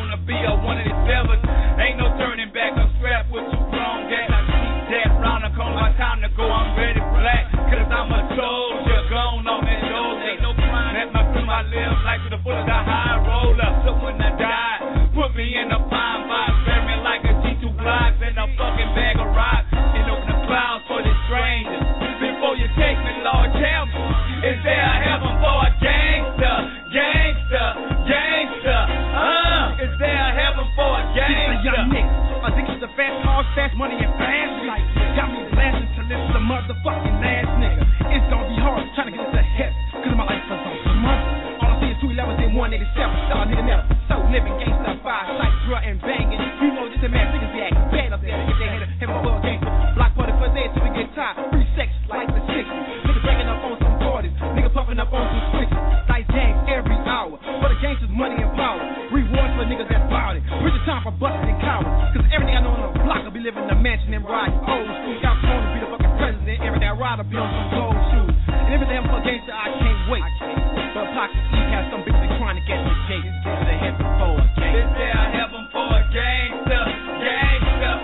wanna be a one of these sevens. Ain't no turning back, I'm strapped with two grown gas. I keep that round the corner, my time to go, I'm ready black. Cause I'm a soldier, gone on that road. Ain't no crime, let my live life to the fullest, I high roller. So when I die, put me in a fine box, bury me like a G2 blocks and a fucking bag of rocks. And open the clouds for the strangers. Before you take me, Lord, tell me, is there a heaven for a gangster? Gangster, gangster, is there a heaven for a gangster? Just a young nigga, addicted to fast cars, fast money, and fast life. Got me blasting till this is a motherfucking last nigga. It's gonna be hard trying to get into heaven, cause my life was on some mother. All I see is 211s and 187. Star nigga never. So living gangsta, fire, sight, drug, and banging. You know this a man, niggas be acting bad up there to get their head heaven for a gangster. Block party for there till we get tired. Free sex like the 60s. Niggas breaking up on some 40s. Niggas puffing up on some switches. Nice games every hour. For the gangsters, money and power. Rewards for niggas that bought it. Where's the time for busting and cowards? Cause everything I know on the block, I'll be living in a mansion and riding old school. Got phone to be the fucking president. Everything I ride, I'll be on some gold shoes. And everything I'm for a gangster, I can't wait. But Pocket E has some bitches trying to get the gate. Is there a heaven for a gangster? Is there a heaven for a gangster? Gangster,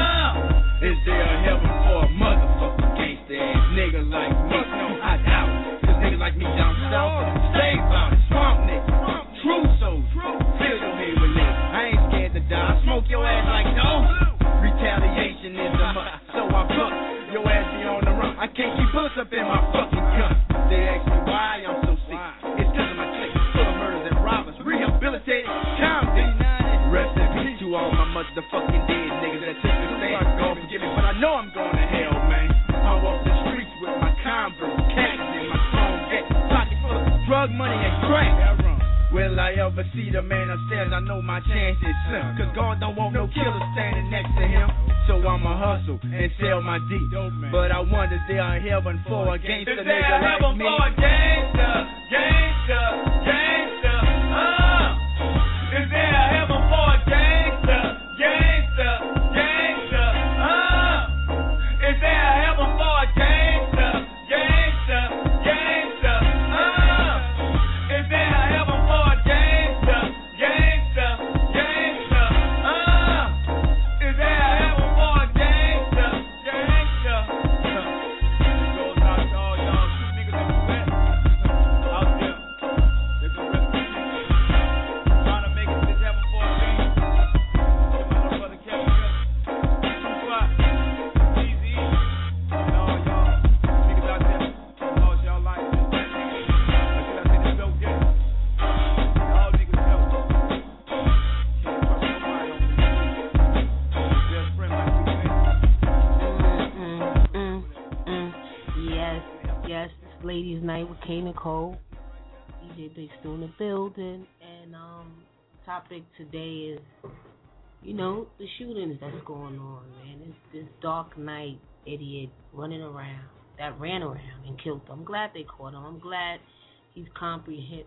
is there a heaven for a motherfucking gangster ass nigga like me? No, I doubt it. Cause niggas like me down south, stay about it. Swamp nigga, true soul, fill your head with niggas. I ain't scared to die, I smoke your ass like dope. Retaliation is a must, so I book your ass be on the run. I can't keep bullets up in my fucking gun. They ask me why I'm so sick. It's cause of my clique, full of murders and robbers, rehabilitated, convicts. Rest in peace to all my motherfucking dead niggas that took the stand. God forgive me, but I know I'm going to hell, man. I walk the streets with my Converse, cats in my chrome hat, pocket full of drug money and crack. Will I ever see the man upstairs? I know my chance is slim. Cause God don't want no killer standing next to him. So I'ma hustle and sell my deep. But I wonder, is there a heaven for a gangster nigga like me? Is there a heaven for a gangster? Gangster, gangster, is there a heaven for a gangster? Gangster, gangster, is there a heaven for a gangster? Gangster, gangster, is there a heaven for a gangster? Gangster, gangster, is there a heaven for a gangster? Gangster. Goes out to all y'all two niggas in the west out there. There's a rest of trying to make it this heaven for a gangster. My little brother Kevin Tupac, Easy, and all y'all niggas out there lost y'all life. Like I said, this dope game. Y'all niggas know. Can't trust nobody on me. Best friend like you, Yes, yes, it's Ladies Night with Kane and Cole. DJ Big Stu in the building, and topic today is, you know, the shootings that's going on, man. It's this Dark Knight idiot running around that ran around and killed them. I'm glad they caught him. I'm glad he's comprehended.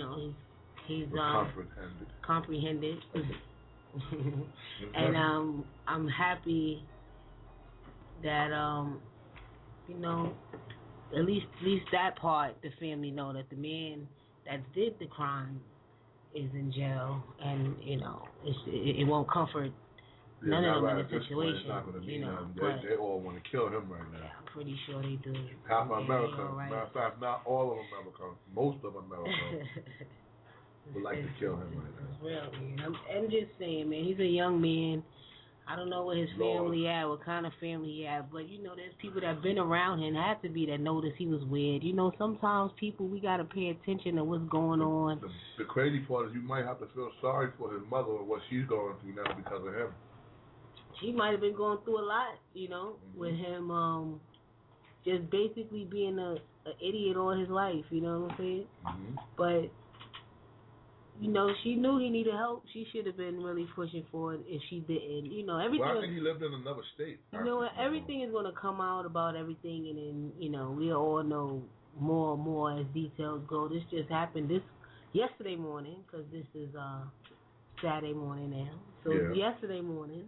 And I'm happy that you know, at least that part, the family know that the man that did the crime is in jail, and you know, it won't comfort none of them in the situation. You know, they all want to kill him right now. I'm pretty sure they do. Half of America, right. Matter of fact, not all of America, most of America would like to kill him right now. Really, I'm just saying, man, he's a young man. I don't know where his family at, what kind of family he at, but you know, there's people that been around him, had to be, that noticed he was weird. You know, sometimes people, we gotta pay attention to what's going on. The crazy part is you might have to feel sorry for his mother and what she's going through now because of him. She might have been going through a lot, you know, with him just basically being a idiot all his life, you know what I'm saying? But you know, she knew he needed help. She should have been really pushing for it if she didn't. You know, everything. Well, I think he lived in another state. You know what? Everything is going to come out about everything, and then, you know, we all know more and more as details go. This just happened yesterday morning, because this is Saturday morning now. So yesterday morning,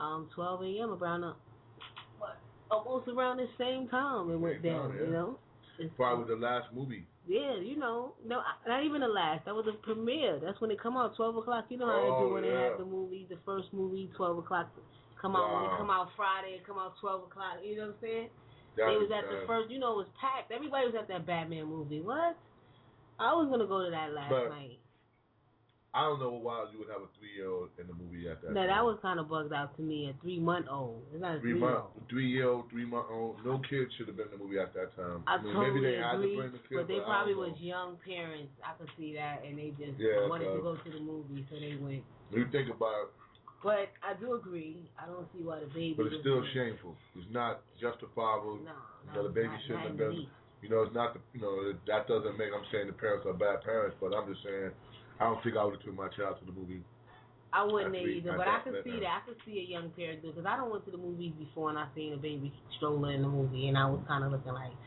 12 a.m. around almost around the same time it went down, you know. Probably the last movie. Yeah, you know, no, not even the last. That was a premiere. That's when it come out, 12 o'clock. You know how they do when they have the movie, the first movie, 12 o'clock. Come out when it come out Friday. It come out 12 o'clock. You know what I'm saying? They was at the first. You know, it was packed. Everybody was at that Batman movie. What? I was gonna go to that last night. I don't know why you would have a 3-year-old in the movie at that time. That was kind of bugged out to me. A 3-month-old. It's not a 3-year-old. 3-year-old, 3-month-old. No kid should have been in the movie at that time. I mean, totally maybe they had agree, to bring the kid, but they probably was young parents. I could see that, and they just wanted to go to the movie, so they went. You think about it. But I do agree. I don't see why the baby. But it's still shameful. It's not justifiable. No, the baby shouldn't have been. You know, it's not. That doesn't make. I'm saying the parents are bad parents, but I'm just saying. I don't think I would have took my child to the movie. I wouldn't either, but I could see that. I could see a young parent do because I don't went to the movies before and I seen a baby stroller in the movie and I was kind of looking like.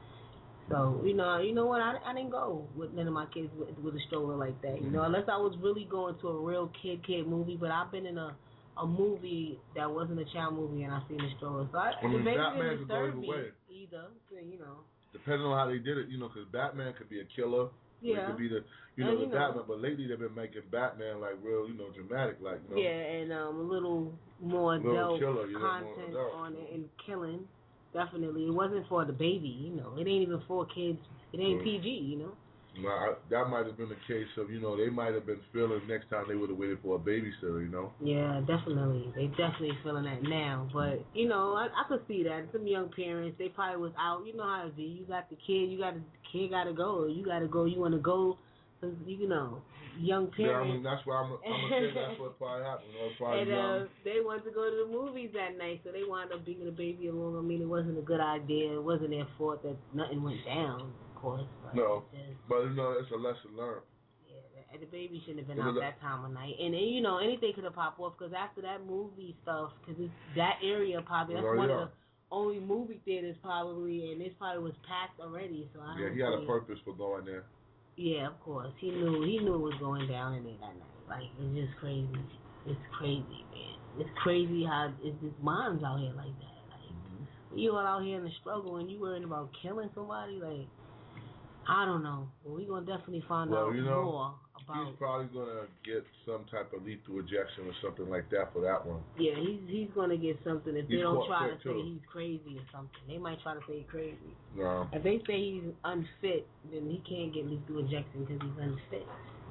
So you know what? I didn't go with none of my kids with a stroller like that. You know, unless I was really going to a real kid movie. But I've been in a movie that wasn't a child movie and I seen a stroller. So the baby didn't disturb me either. You know. Depending on how they did it, you know, because Batman could be a killer. Yeah. It could be the, the Batman, but lately they've been making Batman like real, dramatic, like, Yeah, and a little more adult content on it and killing. Definitely, it wasn't for the baby, you know. It ain't even for kids. It ain't PG, you know. That might have been the case of, they might have been feeling next time they would have waited for a babysitter, you know. Yeah, definitely. They definitely feeling that now. But, I could see that. Some young parents, they probably was out. You know how it be. You got the kid. The kid got to go. You got to go. You want to go. Young parents. Yeah, I mean, that's why I'm going to say that's what probably happened. And they wanted to go to the movies that night, so they wound up bringing the baby along. I mean, it wasn't a good idea. It wasn't their fault that nothing went down. Course, no, but it's a lesson learned. Yeah, the baby shouldn't have been out that time of night, and anything could have popped off because after that movie stuff, because that area probably that's one of the only movie theaters probably, and this probably was packed already. So he had a purpose for going there. Yeah, of course, he knew it was going down in there that night. Like it's just crazy. It's crazy, man. It's crazy how it's moms out here like that. Like you all out here in the struggle and you worrying about killing somebody, like. I don't know. Well, we're going to definitely find out more about... He's probably going to get some type of lethal injection or something like that for that one. Yeah, he's going to get something if they don't try to say he's crazy or something. They might try to say he's crazy. No. If they say he's unfit, then he can't get lethal injection because he's unfit.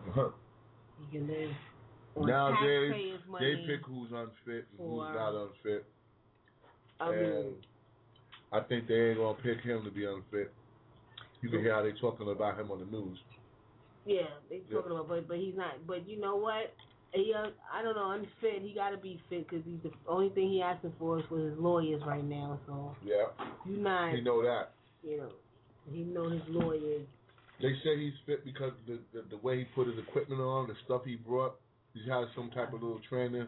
He can live on taxpayers' money. They pick who's unfit and who's not unfit. I think they ain't going to pick him to be unfit. You can hear how they talking about him on the news. Yeah, they talking about, but he's not. But you know what? I don't know, unfit. He got to be fit because he's the only thing he asking for is for his lawyers right now. So you not. He know that. He know his lawyers. They say he's fit because the way he put his equipment on, the stuff he brought. He had some type of little training.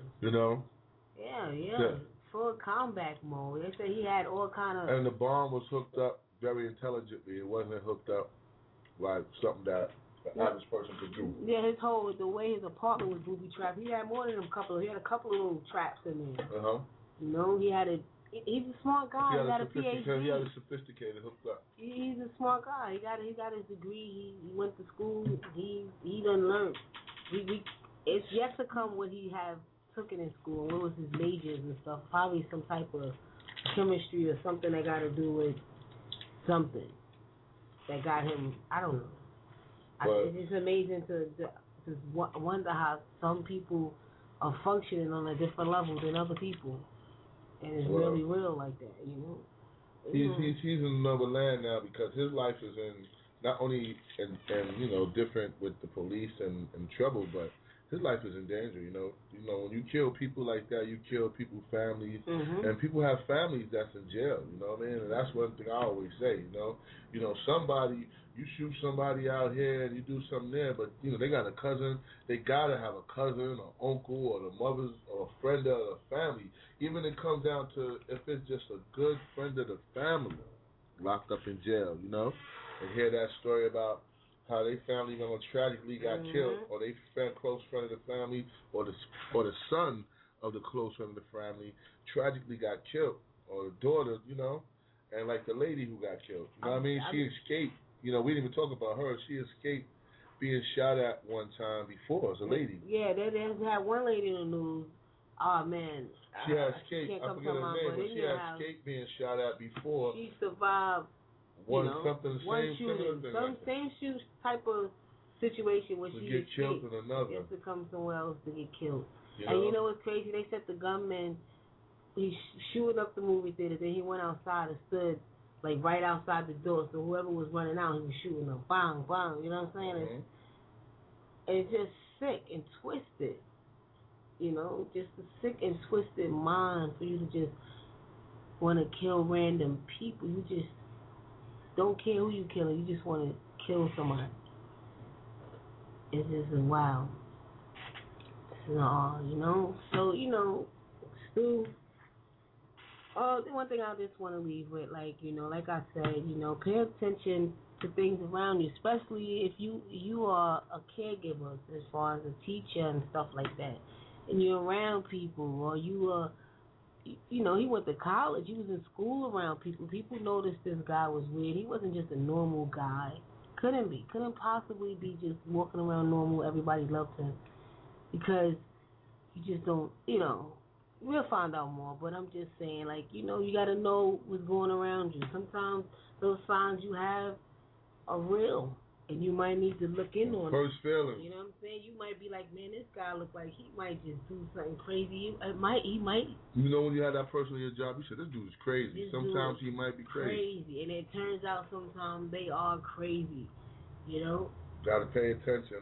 Yeah. Full combat mode. They say he had all kind of. And the bomb was hooked up very intelligently. It wasn't hooked up like something that the average person could do. Yeah, the way his apartment was booby trapped. He had more than a couple of little traps in there. He's a smart guy. He got a PhD. He had a sophisticated hooked up. He's a smart guy. He got his degree. He went to school. He done learned. It's yet to come what he have taken in school. What was his majors and stuff? Probably some type of chemistry or something that got to do with something that got him. I don't know. It's amazing to wonder how some people are functioning on a different level than other people, and it's really real like that, He's in another land now because his life is in not only in different with the police and trouble, but his life is in danger. When you kill people like that, you kill people's families, and people have families that's in jail. You know what I mean? And that's one thing I always say. Somebody, you shoot somebody out here and you do something there, but they got a cousin. They gotta have a cousin or uncle or the mother's or a friend of the family. Even it comes down to if it's just a good friend of the family locked up in jail. And hear that story about how they family member tragically got killed, or they close friend of the family, or the son of the close friend of the family tragically got killed, or the daughter, And like the lady who got killed, you know what I mean? She escaped. You know, we didn't even talk about her. She escaped being shot at one time before as a lady. Yeah, they had one lady in the news. Oh man, she had escaped. I forget her name, but she had escaped being shot at before. She survived. Same type of situation where she get killed in another. Just to come somewhere else to get killed. You and know? you know what's crazy? They said the gunman, he shooting up the movie theater. Then he went outside and stood like right outside the door. So whoever was running out, he was shooting them. Bang, bang. You know what I'm saying? It's just sick and twisted. You know, just a sick and twisted mind for you to just want to kill random people. You just don't care who you killing. You just want to kill somebody. It's just wow. You know. So Stu. The one thing I just want to leave with, like I said, pay attention to things around you, especially if you are a caregiver, as far as a teacher and stuff like that, and you're around people, or you are, he went to college, he was in school around people. People noticed this guy was weird. He wasn't just a normal guy. Couldn't possibly be just walking around normal. Everybody loved him because you just don't, we'll find out more, but I'm just saying, like, you got to know what's going around you. Sometimes those signs you have are real, and you might need to look in on First feeling. You know what I'm saying? You might be like, man, this guy looks like he might just do something crazy. He might. When you had that person in your job, you said, this dude is crazy. Sometimes he might be crazy. And it turns out sometimes they are crazy, Got to pay attention.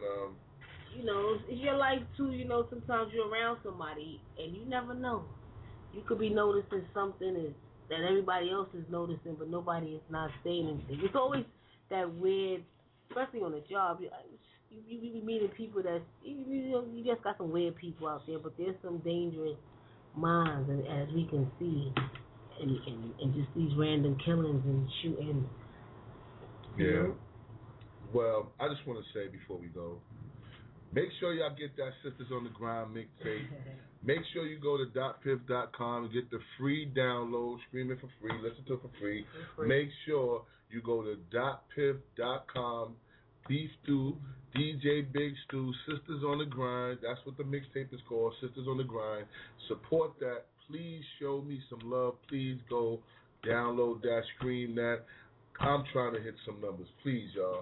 It's your life too. Sometimes you're around somebody and you never know. You could be noticing something that everybody else is noticing, but nobody is not saying anything. It's always that weird, especially on the job. You be meeting people that you just got some weird people out there, but there's some dangerous minds, and as we can see, and just these random killings and shooting. Yeah. Well, I just want to say before we go, make sure y'all get that Sisters on the Grind mixtape. Make sure you go to .piff.com and get the free download, stream it for free, listen to it for free. Make sure you go to .piff.com, Beef Stew, DJ Big Stew, Sisters on the Grind. That's what the mixtape is called, Sisters on the Grind. Support that. Please show me some love. Please go download that, stream that. I'm trying to hit some numbers. Please, y'all.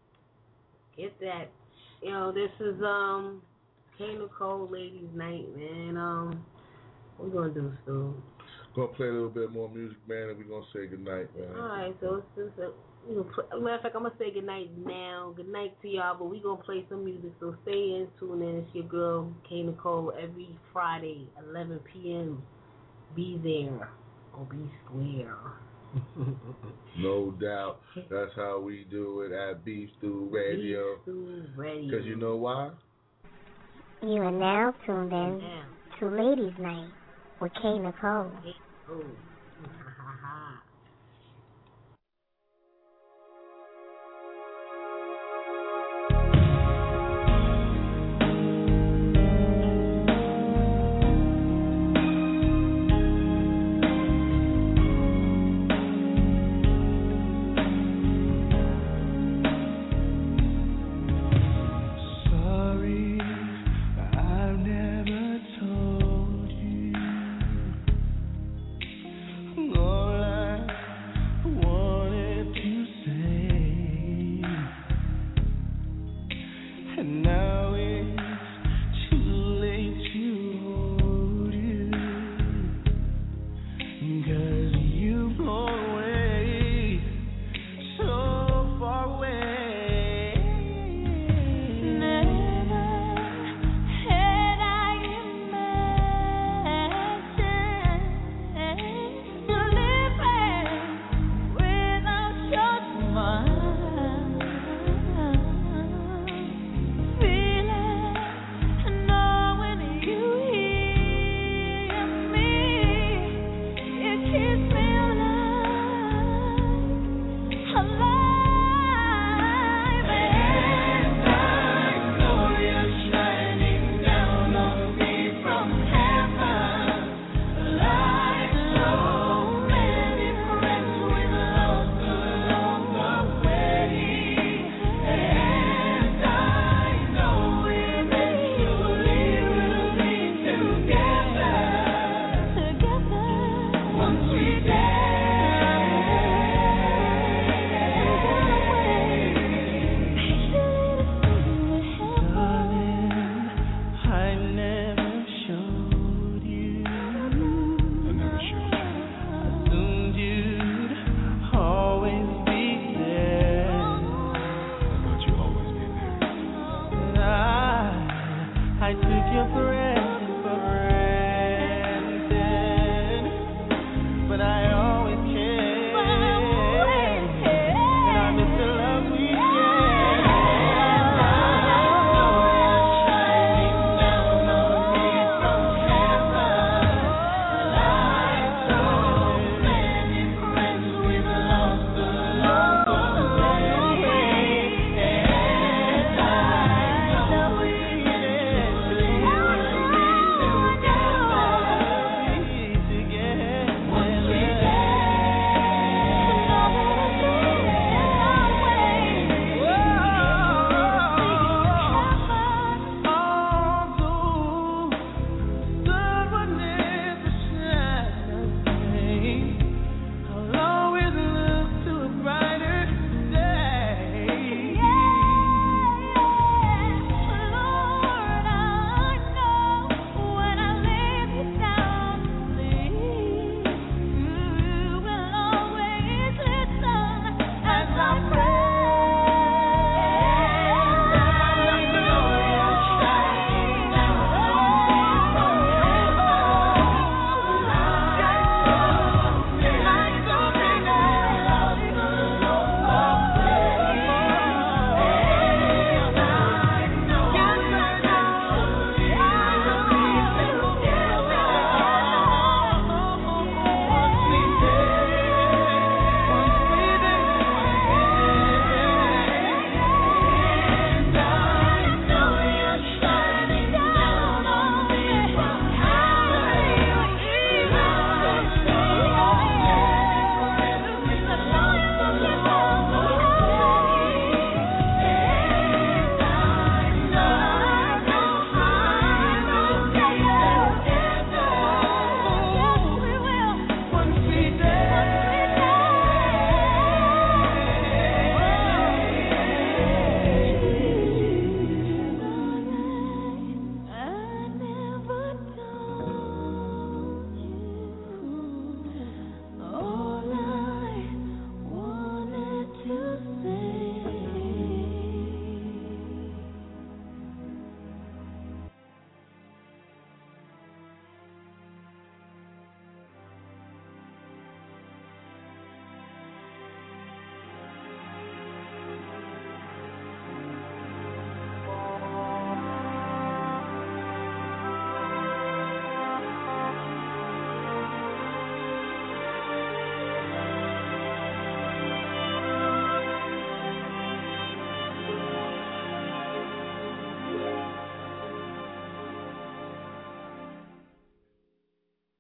Get that. This is K. Nicole Ladies Night, man. What we gonna do, Stu? Gonna play a little bit more music, man, and we're gonna say goodnight, man. Alright, so it's just matter of fact, I'm gonna say goodnight now. Good night to y'all, but we gonna play some music, so stay in, tune in. It's your girl, K. Nicole, every Friday, 11 p.m. Be there, or be square. No doubt. That's how we do it at Beef Stew Radio. Beef Stew Radio. Because you know why? You are now tuned in to Ladies Night with K. Nicole. Oh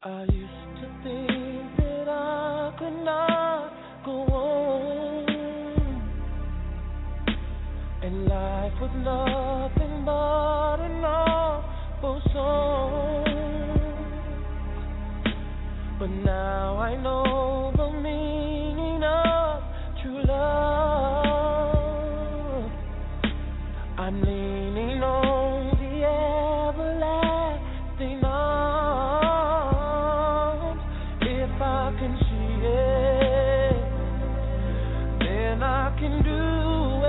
I used to think that I could not go on, and life was nothing but an awful song. But now I know the meaning of true love. I'm leaning on the everlasting arms. If I can see it, then I can do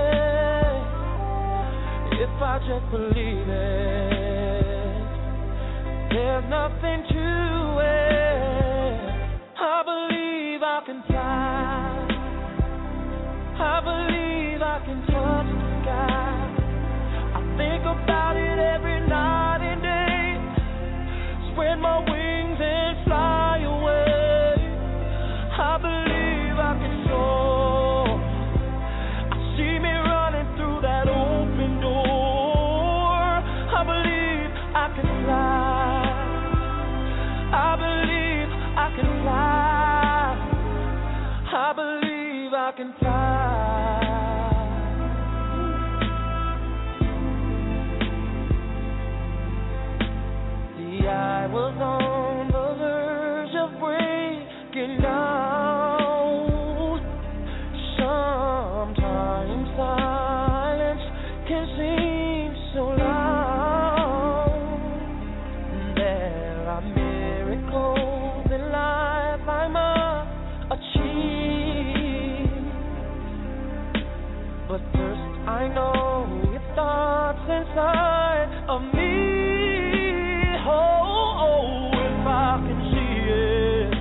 it. If I just believe it, there's nothing to it. I believe I can fly. I believe I can touch the sky. I think about it every night and day. Spread my wings and fly away. I believe I can soar. I see me running through that open door. I believe I can fly. I believe I can fly. I believe I can fly. See, I was on the verge of breaking down. Sometimes silence can seem so loud. There are miracles in life I must achieve. But first I know it starts inside of me. Oh, if I can see it,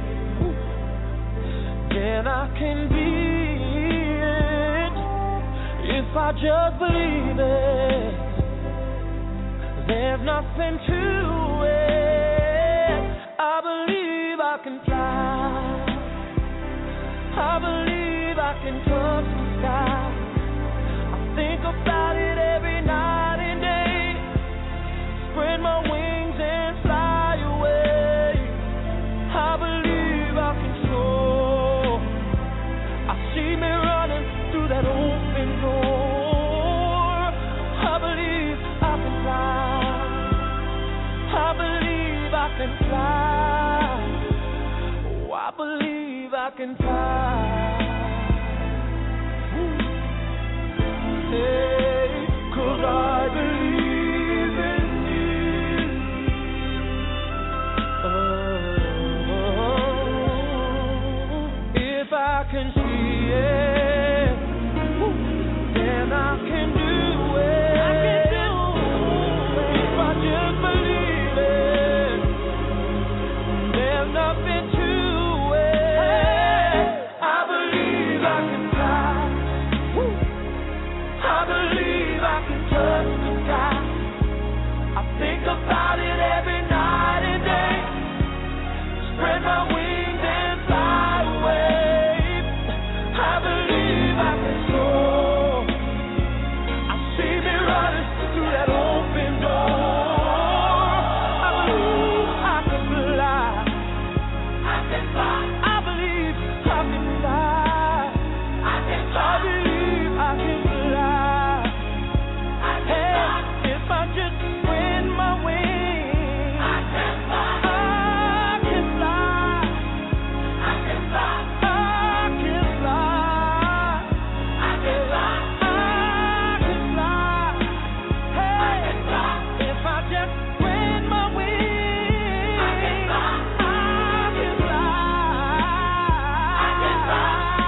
then I can be it. If I just believe it, there's nothing to it. I believe I can fly. I believe I can touch the sky. I think about it every night and day. Spread my wings and fly away. I believe I can soar. I see me running through that open door. I believe I can fly. I believe I can fly. Oh, I believe I can fly. Hey, 'cause I believe in you. Oh, if I can see it, then I can do it. I can do it. If I just believe it, there's nothing to it. I believe I can fly. I believe I can touch the sky. I think about it every night and day. Spread my wings and fly away. I believe I can soar. I see me running through that open door. I believe I can fly. I can fly. I believe I can fly. I can fly. I believe I can fly. Hey, if I just spread my wings, I can fly. I can fly. I can fly. I can fly. I can fly. I can fly. Hey, if I just spread my wings, I can fly. I can fly. I can fly.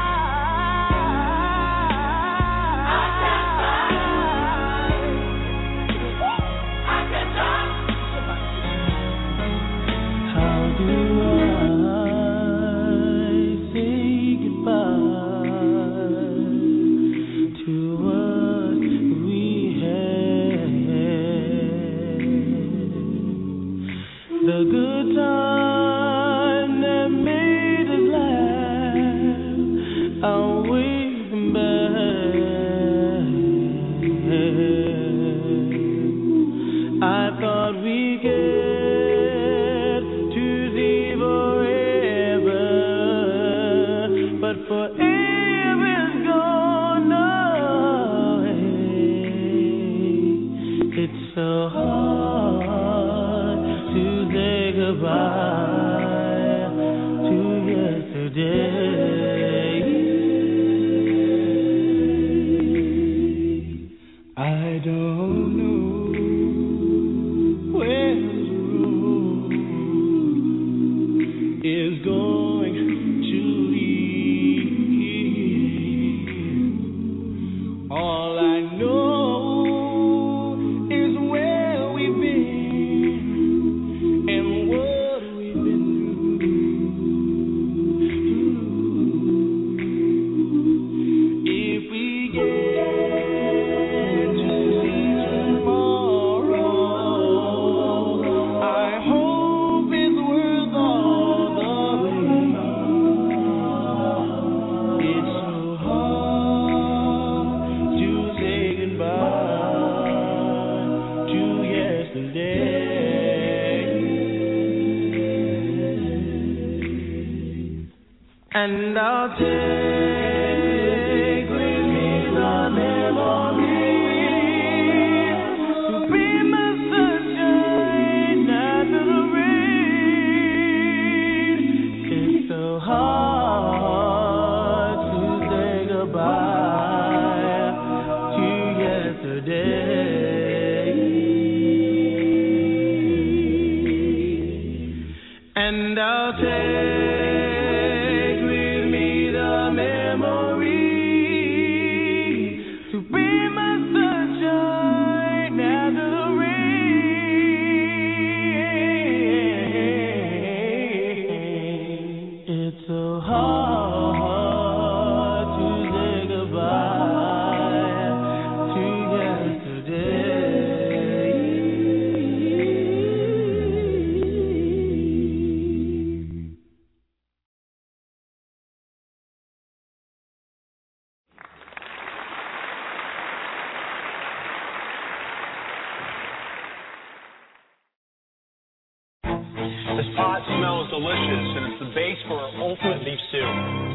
How do I say goodbye to what we had? The good time that made us laugh, I'll wave them back. I thought we get to the goodbye to yesterday. I don't know where this road is going to lead. All I know is where we've been and what we've been through. If we get to see tomorrow, I hope it's worth all the pain. It's so hard to say goodbye to yesterday. And I'll take with me the memories to be my sunshine after the rain. It's so hard to say goodbye to yesterday. And I'll take with me the memory to be my sunshine after the rain. It's so hard to say goodbye to yesterday. This pot smells delicious, and it's the base for our ultimate beef stew.